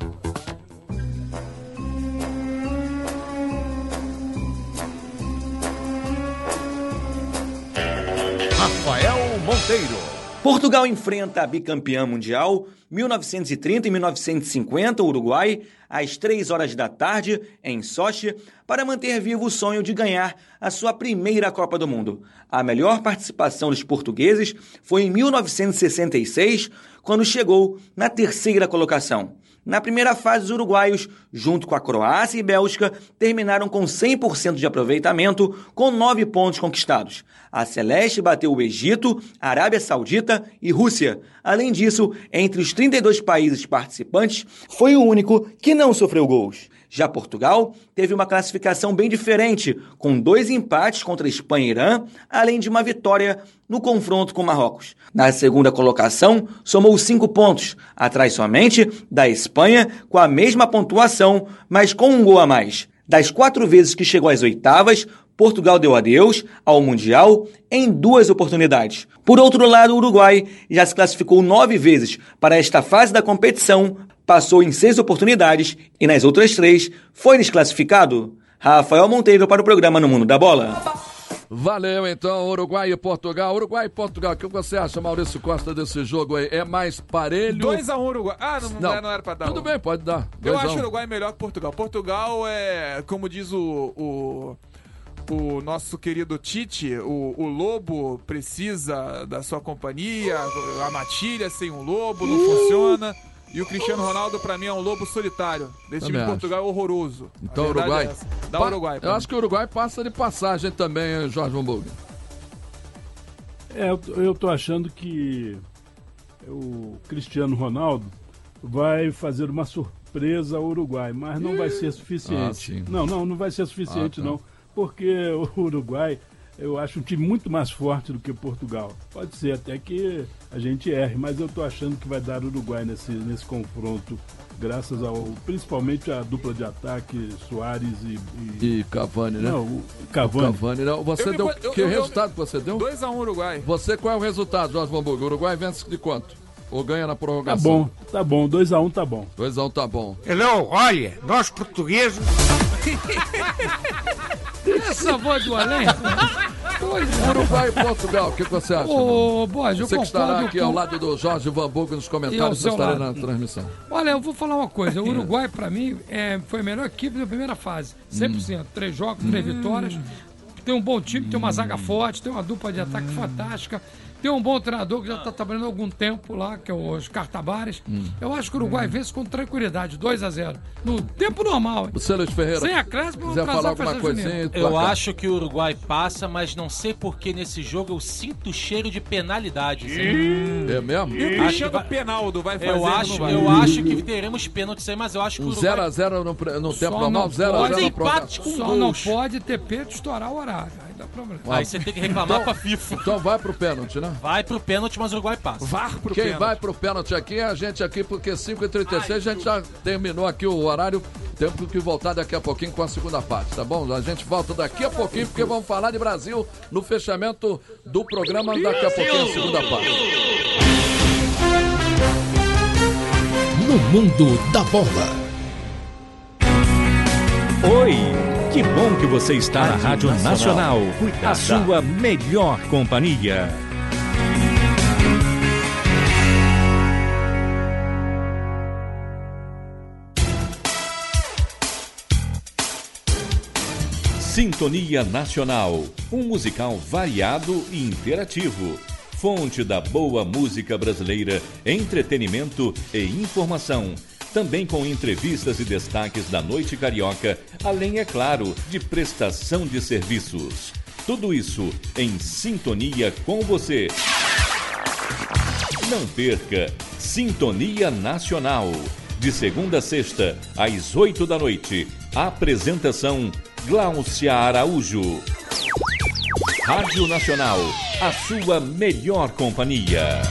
Rafael Monteiro. Portugal enfrenta a bicampeã mundial mil novecentos e trinta e mil novecentos e cinquenta, Uruguai, às três horas da tarde, em Sochi, para manter vivo o sonho de ganhar a sua primeira Copa do Mundo. A melhor participação dos portugueses foi em mil novecentos e sessenta e seis, quando chegou na terceira colocação. Na primeira fase, os uruguaios, junto com a Croácia e Bélgica, terminaram com cem por cento de aproveitamento, com nove pontos conquistados. A Celeste bateu o Egito, Arábia Saudita e Rússia. Além disso, entre os trinta e dois países participantes, foi o único que não sofreu gols. Já Portugal teve uma classificação bem diferente, com dois empates contra Espanha e Irã, além de uma vitória no confronto com Marrocos. Na segunda colocação, somou cinco pontos, atrás somente da Espanha, com a mesma pontuação, mas com um gol a mais. Das quatro vezes que chegou às oitavas, Portugal deu adeus ao Mundial em duas oportunidades. Por outro lado, o Uruguai já se classificou nove vezes para esta fase da competição, passou em seis oportunidades e nas outras três foi desclassificado. Rafael Monteiro para o programa No Mundo da Bola. Valeu, então, Uruguai e Portugal. Uruguai e Portugal, o que você acha, Maurício Costa, desse jogo aí? É mais parelho? dois a um Uruguai. Ah, não, não. não era pra dar. Tudo um. bem, pode dar. Eu acho o Uruguai melhor que Portugal. Portugal é, como diz o... o... O nosso querido Tite, o, o lobo precisa da sua companhia, a matilha sem um lobo não uh! funciona. E o Cristiano Ronaldo, pra mim, é um lobo solitário. Desse time de Portugal é horroroso. Então, Uruguai. É Dá pa- Uruguai. Eu mim. acho que o Uruguai passa de passagem também, Jorge Hamburgo. É, eu, eu tô achando que o Cristiano Ronaldo vai fazer uma surpresa ao Uruguai, mas não vai ser suficiente. Ah, não, não, não vai ser suficiente, ah, tá. não. Porque o Uruguai, eu acho um time muito mais forte do que Portugal. Pode ser até que a gente erre, mas eu estou achando que vai dar Uruguai nesse, nesse confronto, graças ao, principalmente à dupla de ataque, Soares e... E, e Cavani, né? Não, o Cavani. O Cavani, não. Você eu, deu... Eu, que eu, resultado eu, você deu? dois a um Uruguai. Você, qual é o resultado, Jorge Hamburgo? O Uruguai vence de quanto? Ou ganha na prorrogação? Tá bom, tá bom. dois a um tá bom. dois a um tá bom. Não, olha, nós portugueses... Essa voz do além. Uruguai e Portugal, o que você acha? Ô, Borges, eu Você que estará aqui com... ao lado do Jorge Vanburgo nos comentários, eu estarei na transmissão. Olha, eu vou falar uma coisa. O Uruguai, pra mim, é, foi a melhor equipe da primeira fase. cem por cento. Hum. Três jogos, três hum. vitórias. Tem um bom time, tem uma zaga forte, tem uma dupla de ataque hum. fantástica. Tem um bom treinador que já está trabalhando há algum tempo lá, que é o Oscar Tabares. Hum. Eu acho que o Uruguai hum. vence com tranquilidade, dois a zero. No tempo normal. Você, Luiz Ferreira, sem acréscimo, quiser falar alguma coisinha? Eu acho que o Uruguai passa, mas não sei porque nesse jogo eu sinto o cheiro de penalidade. Hum. É mesmo? E o Cristiano vai... Penaldo vai fazer, eu acho, vai? Eu acho que teremos pênalti aí, mas eu acho que o Uruguai... zero a zero no, no tempo normal, zero a zero no empate com Só gols. Não pode ter pênalti estourar o horário. Aí dá problema. Aí você tem que reclamar então, com a FIFA. Então vai pro pênalti, né? Vai pro pênalti, mas o Uruguai passa. Vai pro Quem pênalti. vai pro pênalti aqui é a gente aqui, porque cinco e trinta e seis a gente já terminou aqui o horário. Temos que voltar daqui a pouquinho com a segunda parte, tá bom? A gente volta daqui a pouquinho, porque vamos falar de Brasil no fechamento do programa. Daqui a pouquinho a segunda parte. No mundo da bola. Oi! Que bom que você está na Rádio Nacional, a sua melhor companhia. Sintonia Nacional, um musical variado e interativo. Fonte da boa música brasileira, entretenimento e informação. Também com entrevistas e destaques da noite carioca, além, é claro, de prestação de serviços. Tudo isso em sintonia com você. Não perca Sintonia Nacional. De segunda a sexta, às oito da noite. Apresentação Gláucia Araújo. Rádio Nacional, a sua melhor companhia.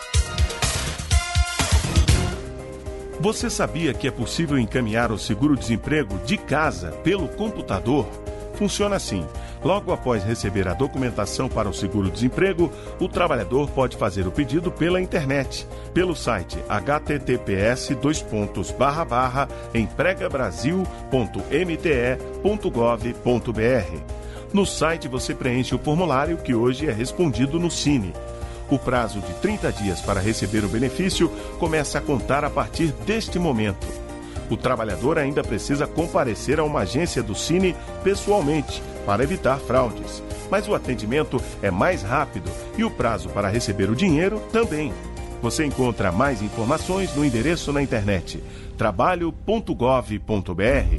Você sabia que é possível encaminhar o seguro-desemprego de casa pelo computador? Funciona assim. Logo após receber a documentação para o seguro-desemprego, o trabalhador pode fazer o pedido pela internet, pelo site h t t p s dois pontos barra barra emprega brasil ponto m t e ponto gov ponto b r. No site você preenche o formulário que hoje é respondido no Cine. O prazo de trinta dias para receber o benefício começa a contar a partir deste momento. O trabalhador ainda precisa comparecer a uma agência do Cine pessoalmente para evitar fraudes. Mas o atendimento é mais rápido e o prazo para receber o dinheiro também. Você encontra mais informações no endereço na internet trabalho ponto gov ponto b r.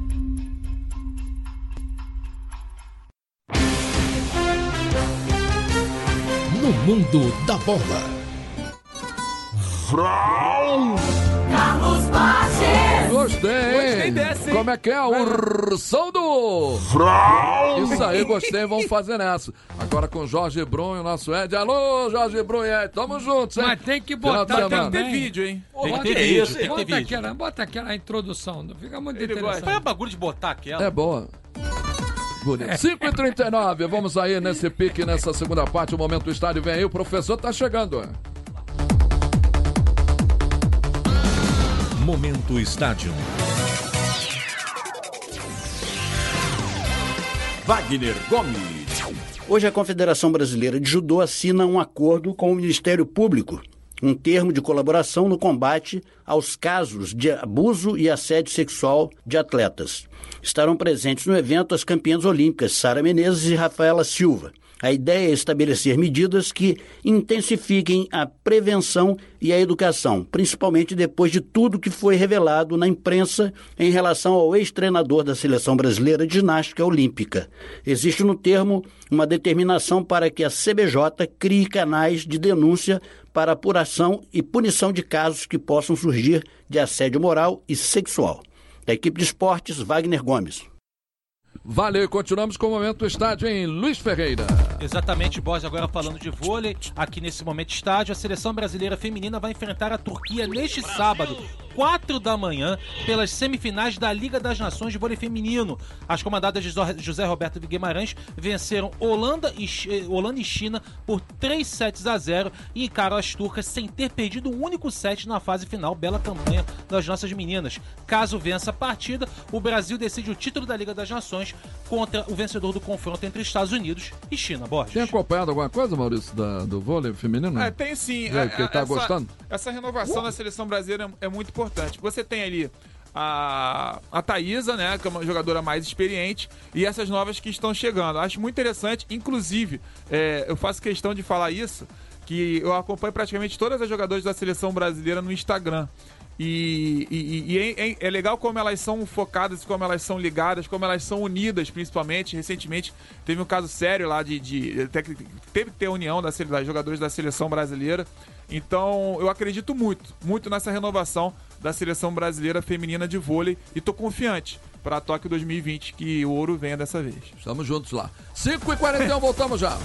No mundo da bola. Vrau! Carlos Borges! Gostei! Gostei dessa, hein? Como é que é? O Ursão do... Vrau! Isso aí, gostei, vamos fazer nessa. Agora com Jorge Brum e o nosso Ed. Alô, Jorge Brum e Ed, tamo juntos, hein? Mas tem que botar Tem que ter vídeo, hein? Tem que ter vídeo, tem que ter bota, vídeo. aquela, bota aquela introdução, não fica muito Ele interessante. Qual é o bagulho de botar aquela? É boa. Bonito. cinco e trinta e nove, vamos aí nesse pique, nessa segunda parte, o Momento do Estádio vem aí, o professor tá chegando. Momento Estádio. Wagner Gomes. Hoje a Confederação Brasileira de Judô assina um acordo com o Ministério Público, um termo de colaboração no combate aos casos de abuso e assédio sexual de atletas. Estarão presentes no evento as campeãs olímpicas Sara Menezes e Rafaela Silva. A ideia é estabelecer medidas que intensifiquem a prevenção e a educação, principalmente depois de tudo que foi revelado na imprensa em relação ao ex-treinador da Seleção Brasileira de Ginástica Olímpica. Existe no termo uma determinação para que a C B J crie canais de denúncia para apuração e punição de casos que possam surgir de assédio moral e sexual. Da equipe de esportes, Wagner Gomes. Valeu, continuamos com o Momento do Estádio em Luiz Ferreira. Exatamente, Borges, agora falando de vôlei, aqui nesse Momento Estádio, a Seleção Brasileira Feminina vai enfrentar a Turquia neste sábado, quatro da manhã, pelas semifinais da Liga das Nações de Vôlei Feminino. As comandadas de José Roberto Guimarães venceram Holanda e, Holanda e China por três sets a zero e encaram as turcas sem ter perdido um único set na fase final. Bela campanha das nossas meninas. Caso vença a partida, o Brasil decide o título da Liga das Nações contra o vencedor do confronto entre Estados Unidos e China. Borges. Tem acompanhado alguma coisa, Maurício, da, do vôlei feminino? É, tem sim. É, que tá essa, gostando? Essa renovação uh. da seleção brasileira é muito importante. Você tem ali a, a Thaísa, né, que é uma jogadora mais experiente, e essas novas que estão chegando. Acho muito interessante, inclusive, é, eu faço questão de falar isso, que eu acompanho praticamente todas as jogadoras da seleção brasileira no Instagram. E, e, e é, é legal como elas são focadas, como elas são ligadas, como elas são unidas, principalmente. Recentemente teve um caso sério lá de... de teve que ter a união das, das jogadoras da seleção brasileira. Então eu acredito muito, muito nessa renovação da seleção brasileira feminina de vôlei e tô confiante para a Tóquio dois mil e vinte que o ouro venha dessa vez. Estamos juntos lá. cinco e quarenta e um, voltamos já.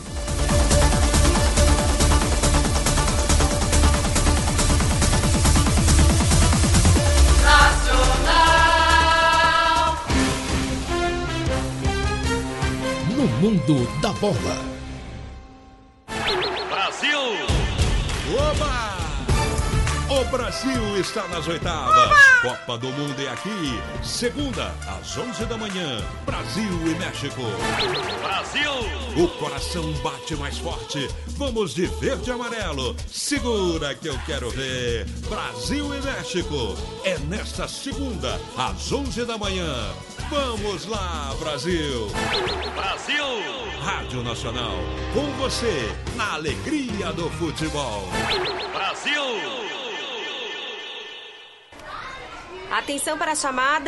No mundo da bola. Brasil! Oba! O Brasil está nas oitavas. Copa do Mundo é aqui. Segunda, às onze da manhã. Brasil e México. Brasil! O coração bate mais forte. Vamos de verde e amarelo. Segura que eu quero ver. Brasil e México. É nesta segunda, às onze da manhã. Vamos lá, Brasil! Brasil! Rádio Nacional, com você, na alegria do futebol. Brasil! Atenção para a chamada.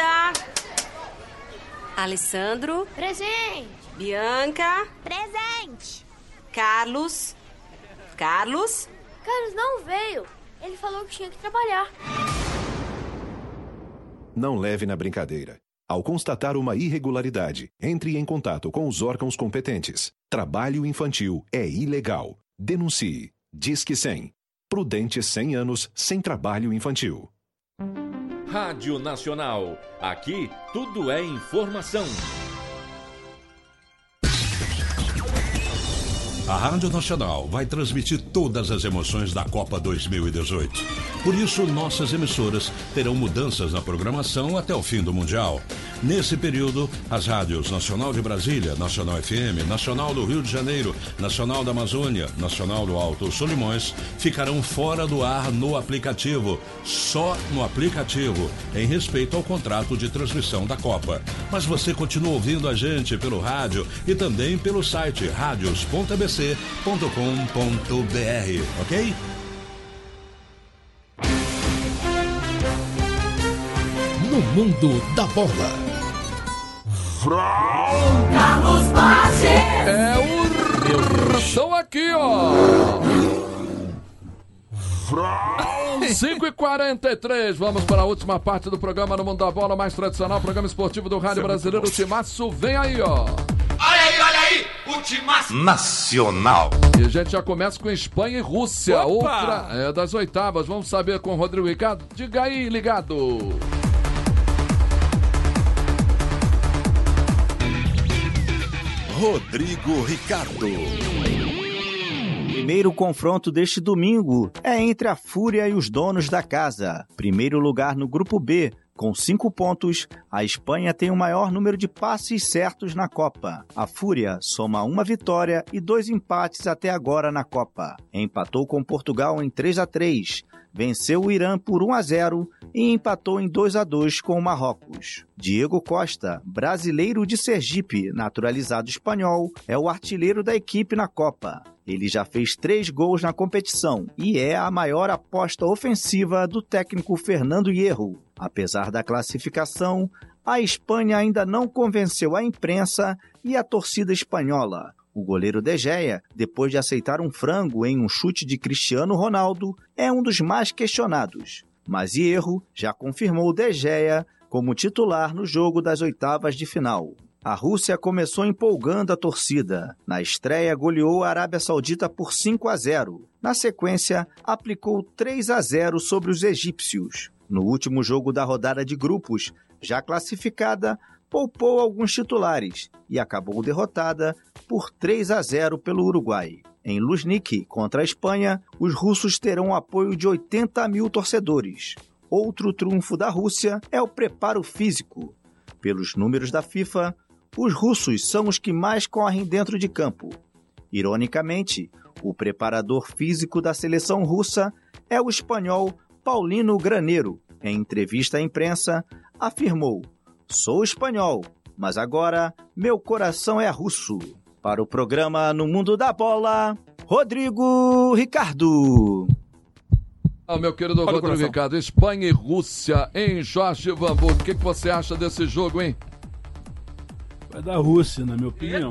Alessandro. Presente. Bianca. Presente. Carlos. Carlos. Carlos não veio. Ele falou que tinha que trabalhar. Não leve na brincadeira. Ao constatar uma irregularidade, entre em contato com os órgãos competentes. Trabalho infantil é ilegal. Denuncie. Disque cem. Prudente cem anos sem trabalho infantil. Rádio Nacional. Aqui tudo é informação. A Rádio Nacional vai transmitir todas as emoções da Copa dois mil e dezoito. Por isso, nossas emissoras terão mudanças na programação até o fim do Mundial. Nesse período, as rádios Nacional de Brasília, Nacional F M, Nacional do Rio de Janeiro, Nacional da Amazônia, Nacional do Alto Solimões ficarão fora do ar no aplicativo. Só no aplicativo, em respeito ao contrato de transmissão da Copa. Mas você continua ouvindo a gente pelo rádio e também pelo site radios ponto a b c ponto com ponto b r, ok? No mundo da bola. Carlos Borges! É o Ursão aqui, ó! cinco e quarenta e três, vamos para a última parte do programa No Mundo da Bola, mais tradicional, programa esportivo do Rádio Brasileiro. O Timaço vem aí, ó! Olha aí, olha aí! O Timaço Nacional. E a gente já começa com Espanha e Rússia. Opa! Outra é das oitavas. Vamos saber com o Rodrigo Ricardo. Diga aí, ligado. Rodrigo Ricardo. Primeiro confronto deste domingo é entre a Fúria e os donos da casa. Primeiro lugar no Grupo B, Com cinco pontos, a Espanha tem o maior número de passes certos na Copa. A Fúria soma uma vitória e dois empates até agora na Copa. Empatou com Portugal em três a três, venceu o Irã por um a zero e empatou em dois a dois com o Marrocos. Diego Costa, brasileiro de Sergipe, naturalizado espanhol, é o artilheiro da equipe na Copa. Ele já fez três gols na competição e é a maior aposta ofensiva do técnico Fernando Hierro. Apesar da classificação, a Espanha ainda não convenceu a imprensa e a torcida espanhola. O goleiro De Gea, depois de aceitar um frango em um chute de Cristiano Ronaldo, é um dos mais questionados. Mas Hierro já confirmou De Gea como titular no jogo das oitavas de final. A Rússia começou empolgando a torcida. Na estreia, goleou a Arábia Saudita por cinco a zero. Na sequência, aplicou três a zero sobre os egípcios. No último jogo da rodada de grupos, já classificada, poupou alguns titulares e acabou derrotada por três a zero pelo Uruguai. Em Luzhniki, contra a Espanha, os russos terão o apoio de oitenta mil torcedores. Outro trunfo da Rússia é o preparo físico. Pelos números da FIFA, os russos são os que mais correm dentro de campo. Ironicamente, o preparador físico da seleção russa é o espanhol Paulino Graneiro. Em entrevista à imprensa, afirmou: "Sou espanhol, mas agora meu coração é russo." Para o programa No Mundo da Bola, Rodrigo Ricardo. Ah, meu querido Olha Rodrigo Ricardo, Espanha e Rússia, hein, Jorge Vanburg? O que, que você acha desse jogo, hein? Vai dar Rússia, na minha opinião.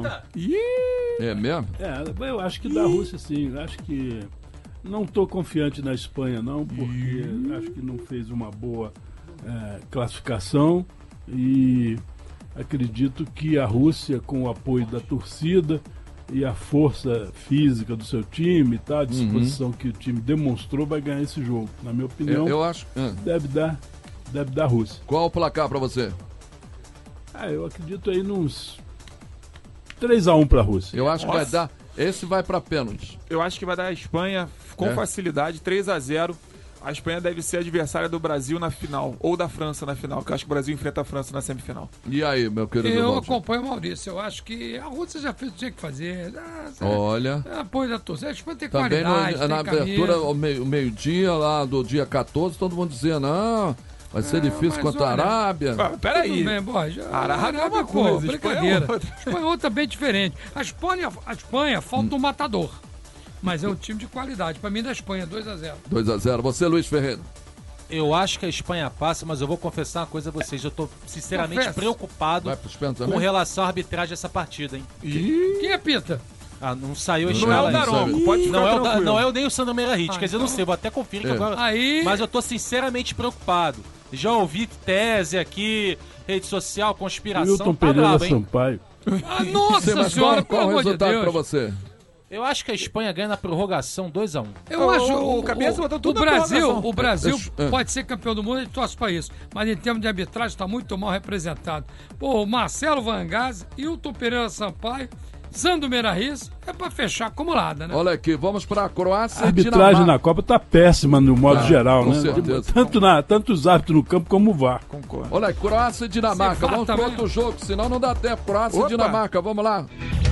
É mesmo? É, eu acho que dá Rússia, sim. Acho que não estou confiante na Espanha, não, porque acho que não fez uma boa é, classificação e acredito que a Rússia, com o apoio da torcida e a força física do seu time, tá, a disposição uhum. que o time demonstrou, vai ganhar esse jogo. Na minha opinião, eu, eu acho, é. deve dar, deve dar Rússia. Qual o placar para você? Ah, eu acredito aí nos três a um para a Rússia. Eu acho Nossa. que vai dar. Esse vai para pênalti. Eu acho que vai dar a Espanha com É. facilidade, três a zero. A Espanha deve ser adversária do Brasil na final, ou da França na final, que eu acho que o Brasil enfrenta a França na semifinal. E aí, meu querido Eu Valdir? acompanho o Maurício. Eu acho que a Rússia já fez o que tinha que fazer. Ah, Olha. É, apoio da torcida. A Espanha tem Também qualidade, no, na tem abertura, camisa. ao meio- meio-dia, lá do dia quatorze, todo mundo dizia, não, vai ser difícil mas contra a olha- Arábia. Ah, peraí. Tudo bem, Borja. A Arábia é uma pô, coisa, a Espanha é brincadeira. outra. A Espanha é outra bem diferente. A Espanha, a Espanha falta um matador. Mas é um time de qualidade. Pra mim, da Espanha, dois a zero. dois a zero. Você, Luiz Ferreira? Eu acho que a Espanha passa, mas eu vou confessar uma coisa a vocês. Eu tô sinceramente Confessa. preocupado Vai pros pênaltis com também? relação à arbitragem dessa partida, hein? Quem é Pita? Ah, não saiu a Não escala é o ainda. Daronco, pode ficar Não é o, da- tranquilo. não é o nem o Sandro Meirahit, Ah, quer dizer, eu não então- sei, vou até conferir É. que agora. Aí- Mas eu tô sinceramente preocupado. Já ouvi tese aqui, rede social, conspiração. Wilton Tá Pereira brabo, hein? Sampaio. Ah, nossa Sim, mas senhora, qual, qual pelo o amor de resultado Deus. pra você? Eu acho que a Espanha ganha na prorrogação dois a um. Eu O- acho o o, Cabeça botou o, tudo o na Brasil, prorrogação. o Brasil É. pode ser campeão do mundo, ele torce para isso. Mas em termos de arbitragem está muito mal representado. Pô, o Marcelo Vangas, Hilton Pereira Sampaio, Sandro Meirahit, é para fechar acumulada, né? Olha aqui, vamos pra Croácia A e arbitragem Dinamarca. na Copa tá péssima no modo Tá, geral, com né? certeza. Tanto, na, tanto os árbitros no campo como o V A R. Concordo. Olha aí, Croácia e Dinamarca. Você Vamos fala pro também. outro jogo, senão não dá tempo. Croácia Opa. e Dinamarca, vamos lá.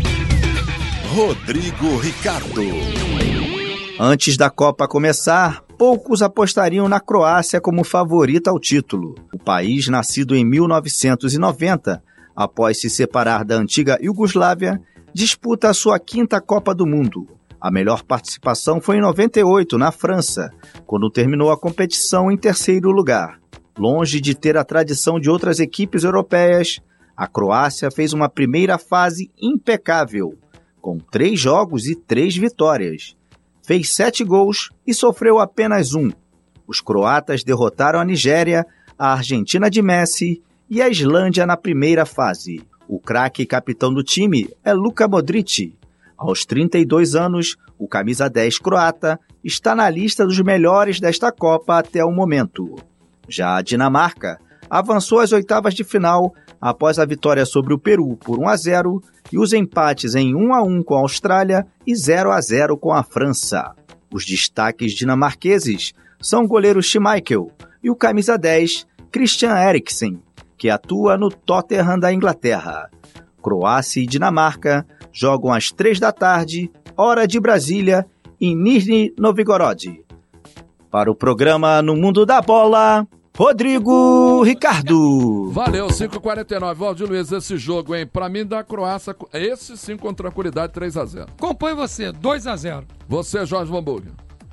Rodrigo Ricardo. Antes da Copa começar, poucos apostariam na Croácia como favorita ao título. O país, nascido em mil novecentos e noventa, após se separar da antiga Iugoslávia, disputa a sua quinta Copa do Mundo. A melhor participação foi em noventa e oito, na França, quando terminou a competição em terceiro lugar. Longe de ter a tradição de outras equipes europeias, a Croácia fez uma primeira fase impecável, com três jogos e três vitórias. Fez sete gols e sofreu apenas um. Os croatas derrotaram a Nigéria, a Argentina de Messi e a Islândia na primeira fase. O craque e capitão do time é Luka Modric. Aos trinta e dois anos, o camisa dez croata está na lista dos melhores desta Copa até o momento. Já a Dinamarca avançou às oitavas de final após a vitória sobre o Peru por um a zero e os empates em um a um com a Austrália e zero a zero com a França. Os destaques dinamarqueses são o goleiro Schmeichel e o camisa dez, Christian Eriksen, que atua no Tottenham da Inglaterra. Croácia e Dinamarca jogam às três da tarde, hora de Brasília, em Nizhny Novgorod. Para o programa No Mundo da Bola, Rodrigo Ricardo. Valeu, cinco e quarenta e nove. Valdir Luiz, esse jogo, hein? Pra mim, da Croácia, esse sim com tranquilidade, três a zero. Compõe você, dois a zero. Você, Jorge Vamburg.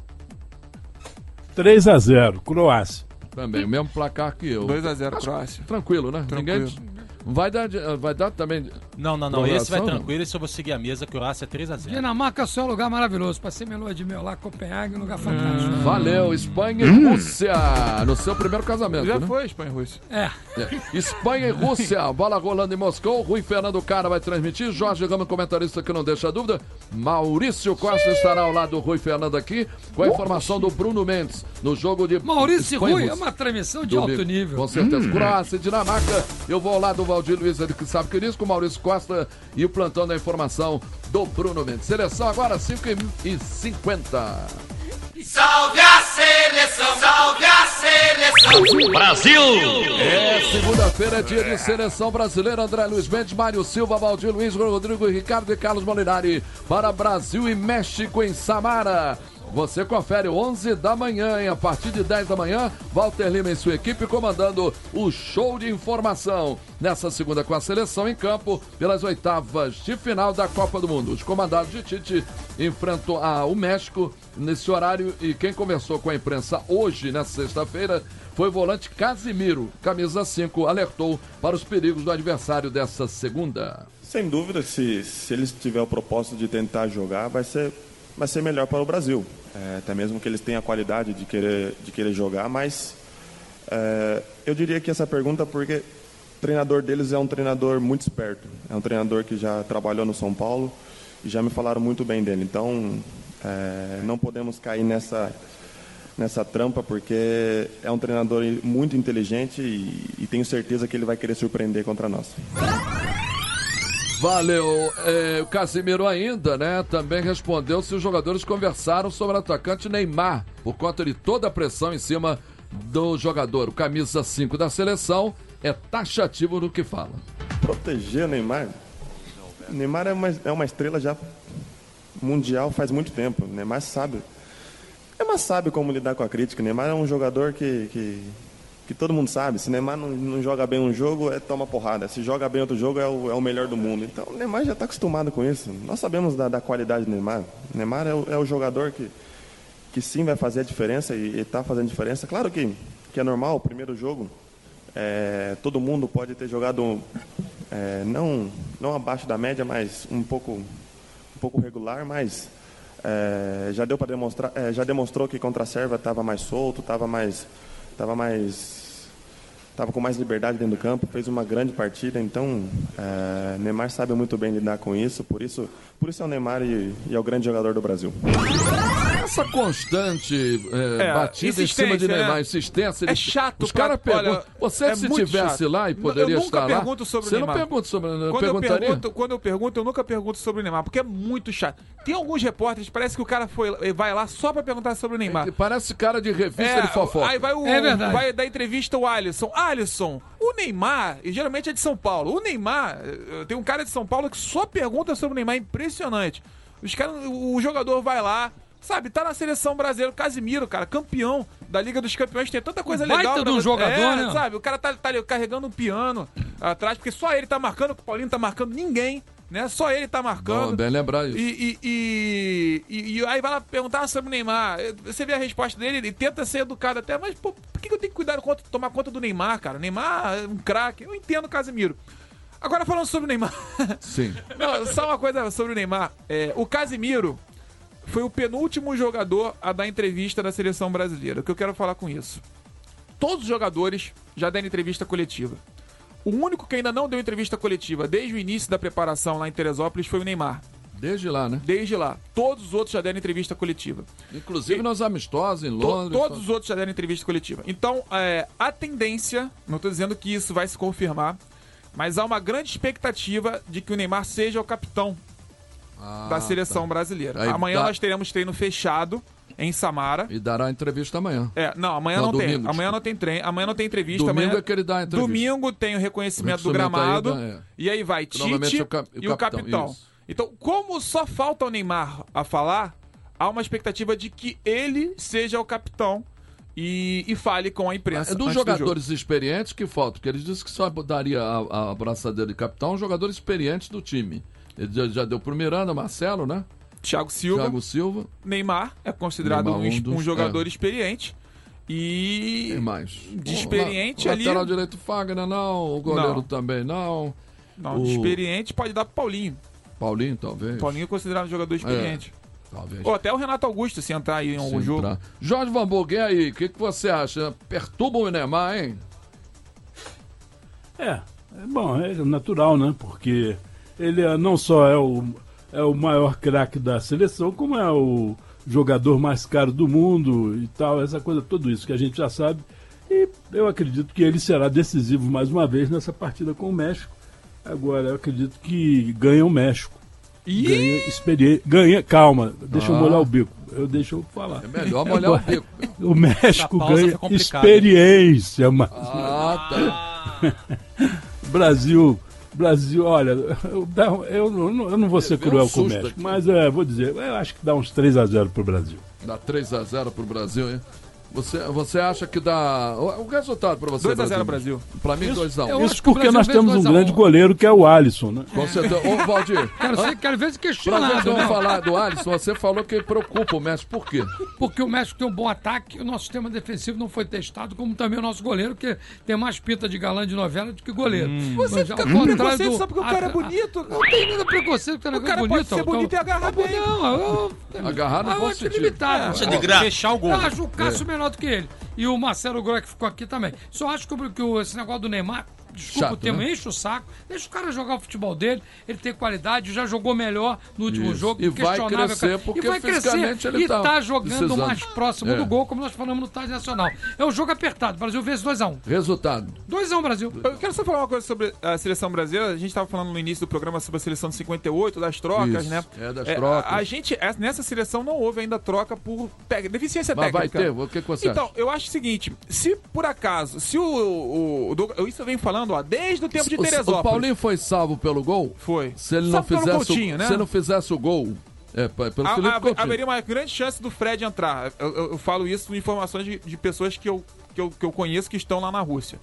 três a zero, Croácia. Também, o mesmo placar que eu. dois a zero, Croácia. Tranquilo, né? Tranquilo. Ninguém... Vai dar, vai dar também... Não, não, não. Esse vai tranquilo, esse eu vou seguir a mesa, Croácia três a zero. Dinamarca é um lugar maravilhoso. Passei minha lua de mel lá, Copenhague, um lugar fantástico. Hum. Valeu, Espanha e hum. Rússia. No seu primeiro casamento, Já né? foi Espanha e Rússia. É. é. Espanha e Rússia. Bola rolando em Moscou. Rui Fernando Cara vai transmitir. Jorge Gama, comentarista que não deixa dúvida. Maurício Costa Sim. estará ao lado do Rui Fernando aqui com a informação do Bruno Mendes no jogo de Maurício Espanha e Rui, e é uma transmissão de Domingo. alto nível. Com certeza. Hum. Croácia e Dinamarca. Eu vou ao lado do Valdir Luiz, ele que sabe que diz, com o Maurício Costa e o plantão da informação do Bruno Mendes. Seleção agora, cinco e cinquenta. Salve a seleção, salve a seleção. Brasil! É, segunda-feira é dia de seleção brasileira. André Luiz Mendes, Mário Silva, Valdir Luiz, Rodrigo Ricardo e Carlos Molinari. Para Brasil e México em Samara. Você confere onze da manhã, hein? A partir de dez da manhã, Walter Lima e sua equipe comandando o show de informação. Nessa segunda com a seleção em campo pelas oitavas de final da Copa do Mundo. Os comandados de Tite enfrentam a, o México nesse horário e quem conversou com a imprensa hoje, nessa sexta-feira, foi o volante Casimiro, camisa cinco, alertou para os perigos do adversário dessa segunda. Sem dúvida, se, se eles tiverem o propósito de tentar jogar, vai ser... vai ser melhor para o Brasil, é, até mesmo que eles tenham a qualidade de querer, de querer jogar, mas é, eu diria que essa pergunta porque o treinador deles é um treinador muito esperto, é um treinador que já trabalhou no São Paulo e já me falaram muito bem dele, então é, não podemos cair nessa, nessa trampa porque é um treinador muito inteligente e, e tenho certeza que ele vai querer surpreender contra nós. Valeu. É, o Casimiro ainda, né, também respondeu se os jogadores conversaram sobre o atacante Neymar, por conta de toda a pressão em cima do jogador. O camisa cinco da seleção é taxativo no que fala. Proteger o Neymar? O Neymar é uma, é uma estrela já mundial faz muito tempo. O Neymar sabe. O Neymar sabe como lidar com a crítica. O Neymar é um jogador que... que... que todo mundo sabe, se o Neymar não, não joga bem um jogo, é toma porrada. Se joga bem outro jogo, é o, é o melhor do mundo. Então, o Neymar já está acostumado com isso. Nós sabemos da, da qualidade do Neymar. O Neymar é o, é o jogador que, que sim vai fazer a diferença e está fazendo diferença. Claro que, que é normal, o primeiro jogo, é, todo mundo pode ter jogado é, não, não abaixo da média, mas um pouco, um pouco regular, mas é, já deu para demonstrar, é, já demonstrou que contra a Sérvia estava mais solto, estava mais... Estava mais... Estava com mais liberdade dentro do campo, fez uma grande partida, então é, Neymar sabe muito bem lidar com isso, por isso, por isso é o Neymar e, e é o grande jogador do Brasil. Essa constante é, é, batida em cima de Neymar, né? insistência... É chato. Os caras perguntam... Você é se tivesse chato. lá e poderia eu estar lá... Eu nunca pergunto sobre você o Neymar. Você não pergunta sobre... Quando perguntaria? Eu pergunto, quando eu pergunto, eu nunca pergunto sobre o Neymar, porque é muito chato. Tem alguns repórteres, parece que o cara foi, vai lá só pra perguntar sobre o Neymar. É, parece cara de revista é, de fofoca. Aí vai o... É verdade. Vai dar entrevista o Alisson. Alisson, o Neymar, e geralmente é de São Paulo, o Neymar, tem um cara de São Paulo que só pergunta sobre o Neymar, impressionante. Os cara, o jogador vai lá, sabe, tá na seleção brasileira, o Casimiro, cara, campeão da Liga dos Campeões, tem tanta coisa Baita legal. de um jogador, é, né? Sabe, o cara tá, tá carregando um piano atrás, porque só ele tá marcando, o Paulinho tá marcando ninguém, né? Só ele tá marcando. Bom, bem lembrar isso. E, e, e, e aí vai lá perguntar sobre o Neymar, você vê a resposta dele, ele tenta ser educado até, mas pô, por que eu tenho que cuidar, tomar conta do Neymar, cara? O Neymar é um craque, eu entendo o Casimiro. Agora falando sobre o Neymar. Sim. Não, só uma coisa sobre o Neymar. É, o Casimiro foi o penúltimo jogador a dar entrevista da seleção brasileira. O que eu quero falar com isso? Todos os jogadores já deram entrevista coletiva. O único que ainda não deu entrevista coletiva desde o início da preparação lá em Teresópolis foi o Neymar. Desde lá, né? Desde lá. Todos os outros já deram entrevista coletiva. Inclusive e, nos amistosos em To, Londres. todos os outros já deram entrevista coletiva. Então, é, a tendência, não estou dizendo que isso vai se confirmar, mas há uma grande expectativa de que o Neymar seja o capitão ah, da seleção tá. brasileira. Aí, Amanhã tá. nós teremos treino fechado em Samara. E dará entrevista amanhã. É, não, amanhã não, não tem. Domingo, amanhã não tem treino, amanhã não tem entrevista. Domingo amanhã... é que ele dá a entrevista. Domingo tem o reconhecimento, o reconhecimento do gramado. Aí, é. E aí vai Tite o cap... e o capitão. capitão. Então, como só falta o Neymar a falar, há uma expectativa de que ele seja o capitão e, e fale com a imprensa. É dos jogadores do experientes que falta, porque eles disse que só daria a, a braçadeira de capitão jogadores experientes do time. Ele já, já deu pro Miranda, Marcelo, né? Thiago Silva. Thiago Silva. Neymar é considerado Neymar, um, um, dos, um jogador é. experiente. E. Tem mais. De experiente o ali. Lateral direito Fagner, não. O goleiro não. também, não. Não, o... de experiente pode dar pro Paulinho. Paulinho, talvez. Paulinho é considerado um jogador experiente. É, talvez. Ou até o Renato Augusto, se entrar aí em algum jogo. Entrar. Jorge Van Burg, e aí? O que, que você acha? Perturba o Neymar, hein? É, é bom, é natural, né? Porque ele é, não só é o, é o maior craque da seleção, como é o jogador mais caro do mundo e tal, essa coisa, tudo isso que a gente já sabe. E eu acredito que ele será decisivo mais uma vez nessa partida com o México. Agora, eu acredito que ganha o México. Ih! Ganha experiência. Ganha, calma, deixa ah. eu molhar o bico. Eu deixo eu falar. É melhor molhar Agora, o bico. O México ganha experiência, mas. Ah, tá. Brasil. Brasil, olha, eu, eu, eu, eu não vou ser cruel um com o México, aqui. mas é, vou dizer, eu acho que dá uns três a zero pro Brasil. Dá três a zero pro Brasil, hein? Você, você acha que dá... O, o resultado para você, dois a zero Brasil. Para mim, dois a um. Isso, Isso porque nós temos um grande goleiro que é o Alisson, né? Com certeza. Ô, Valdir... Quero, ser, quero ver se questionado. Pra não falar do Alisson, você falou que preocupa o México. Por quê? Porque o México tem um bom ataque, o nosso sistema defensivo não foi testado, como também o nosso goleiro, que tem mais pinta de galã de novela do que goleiro. Hum. Você fica com preconceito só porque o cara é bonito. Não tem nada preconceito, o cara é bonito. O cara pode ser bonito e agarrar bem. Não, eu... Agarrar não pode ser limitado. Fechar o gol. Eu acho o Cássio menor do que ele. E o Marcelo Grohe que ficou aqui também. Só acho que, que esse negócio do Neymar, desculpa Chato, o termo, né? enche o saco. Deixa o cara jogar o futebol dele. Ele tem qualidade, já jogou melhor no último Isso. jogo. E vai crescer, porque e vai crescer. Ele e tá, tá jogando precisando. mais próximo é. do gol, como nós falamos no Tarde Nacional. É um jogo apertado. O Brasil vence dois a um. Resultado. dois a um, Brasil. Eu quero só falar uma coisa sobre a seleção brasileira. A gente estava falando no início do programa sobre a seleção de cinquenta e oito, das trocas, Isso. né? É, das é, trocas. A, a gente, nessa seleção não houve ainda troca por te... deficiência Mas técnica. vai ter? O que, que você Então, acha? eu acho o seguinte, se por acaso, se o... o, o isso eu venho falando, ó, desde o tempo de Teresópolis. O Paulinho foi salvo pelo gol? Foi. Se ele Só não fizesse Coutinho, o, né? se não fizesse o gol, é, pelo a, Felipe a, Coutinho. haveria uma grande chance do Fred entrar. Eu, eu, eu falo isso com informações de, de pessoas que eu, que, eu, que eu conheço que estão lá na Rússia.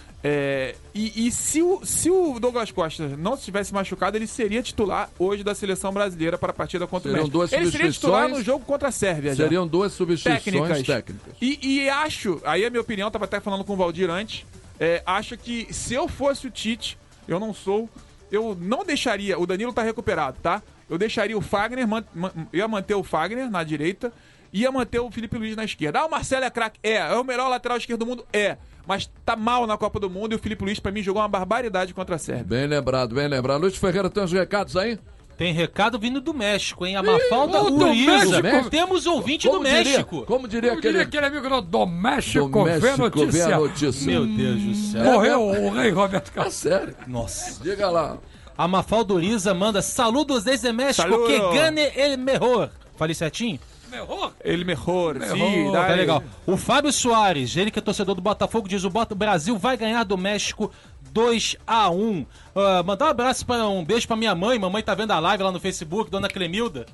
É, e e se, o, se o Douglas Costa não tivesse machucado, ele seria titular hoje da seleção brasileira para a partida contra Seriam o México. Ele seria titular no jogo contra a Sérvia. Seriam já. duas substituições técnicas. técnicas. E, e acho, aí a minha opinião, estava até falando com o Valdir antes, é, acho que se eu fosse o Tite, eu não sou, eu não deixaria, o Danilo tá recuperado, tá? Eu deixaria o Fagner, man, man, ia manter o Fagner na direita, ia manter o Felipe Luiz na esquerda. Ah, o Marcelo é craque? É. É o melhor lateral esquerdo do mundo? É. Mas tá mal na Copa do Mundo e o Felipe Luiz, pra mim, jogou uma barbaridade contra a Sérvia. Bem lembrado, bem lembrado. Luiz Ferreira, tem uns recados aí? Tem recado vindo do México, hein? A Mafalda Uriza. Temos ouvinte como do diria, México. Como diria, como aquele... diria aquele amigo do, do México, do México vê a notícia. Vê a notícia. Meu Deus do céu. Morreu o rei Roberto Carlos. É sério? Nossa. Diga lá. A Mafalda Uriza manda saludos desde México, Saludo. que gane el mejor. Falei certinho? Melhor? Ele melhor, sim, tá legal. O Fábio Soares, ele que é torcedor do Botafogo, diz: o Brasil vai ganhar do México dois a um. Uh, mandar um abraço, para um beijo pra minha mãe. Mamãe tá vendo a live lá no Facebook, Dona Clemilda.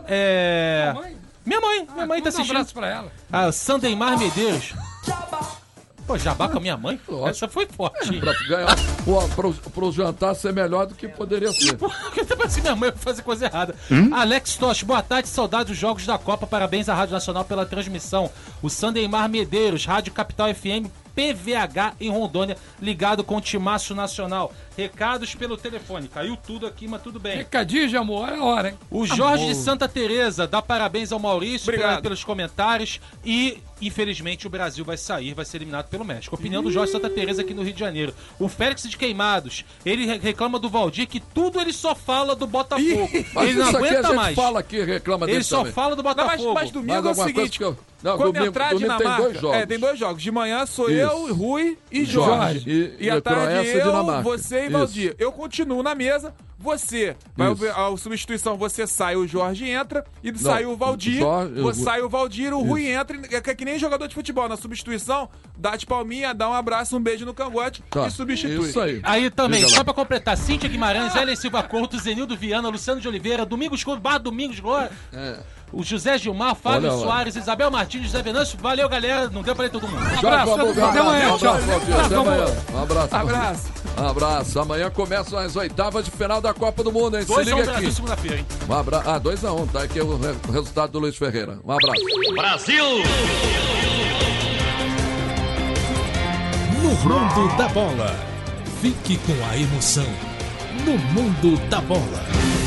É... Minha mãe? Minha mãe, minha ah, mãe tá assistindo. Um abraço pra ela. A Sandeimar Medeiros. Pô, jabá com a minha mãe? Essa foi forte. É, pra ganhar, pô, pro, pro jantar ser melhor do que poderia ser. Porque tá parecendo minha mãe fazer coisa errada. Hum? Alex Tosh, boa tarde, saudades dos Jogos da Copa. Parabéns à Rádio Nacional pela transmissão. O Sandeimar Medeiros, Rádio Capital F M, P V H em Rondônia, ligado com o Timaço Nacional. Recados pelo telefone. Caiu tudo aqui, mas tudo bem. Recadinho de amor, é hora, hein? O Jorge amor. de Santa Teresa dá parabéns ao Maurício pela, pelos comentários e, infelizmente, o Brasil vai sair, vai ser eliminado pelo México. Opinião do Jorge de Santa Teresa aqui no Rio de Janeiro. O Félix de Queimados, ele reclama do Valdir que tudo ele só fala do Botafogo. Mas ele não isso aguenta aqui a gente mais. fala aqui, reclama ele dele só também. fala do Botafogo. Não, mas, mas domingo é o seguinte, eu... Não, Quando domingo, entrar a domingo Dinamarca... tem dois jogos. É, tem dois jogos. De manhã sou Isso. eu, Rui e Jorge. Jorge. E- E, e à tarde Croácia e eu, Dinamarca. você e Isso. Valdir. Eu continuo na mesa, você vai Isso. a substituição, você sai, o Jorge entra, e Não, sai o Valdir, Jorge- você sai o Valdir, o Rui Isso. entra, e é que é que nem jogador de futebol, na substituição, dá de palminha, dá um abraço, um beijo no cangote Tá, e substitui. isso aí. Aí também, Diga lá. só pra completar, Cíntia Guimarães, Hélio Silva Couto, Zenildo Viana, Luciano de Oliveira, Domingos Couto, Bar Domingos Glória, É. o José Gilmar, Fábio Olha lá. Soares, Isabel Martins, José Venâncio. Valeu, galera. Não deu pra ler todo mundo. Um Jorge abraço. Valdir, um Até amanhã. abraço, Tchau. Valdir, até amanhã. Um abraço. Abraço. Um abraço. Amanhã começam as oitavas de final da Copa do Mundo, hein? Se dois a um liga Brasil aqui. segunda-feira, hein? Um abra... Ah, dois a um, tá aqui o, re- o resultado do Luiz Ferreira. Um abraço. Brasil! No mundo da bola. Fique com a emoção. No mundo da bola.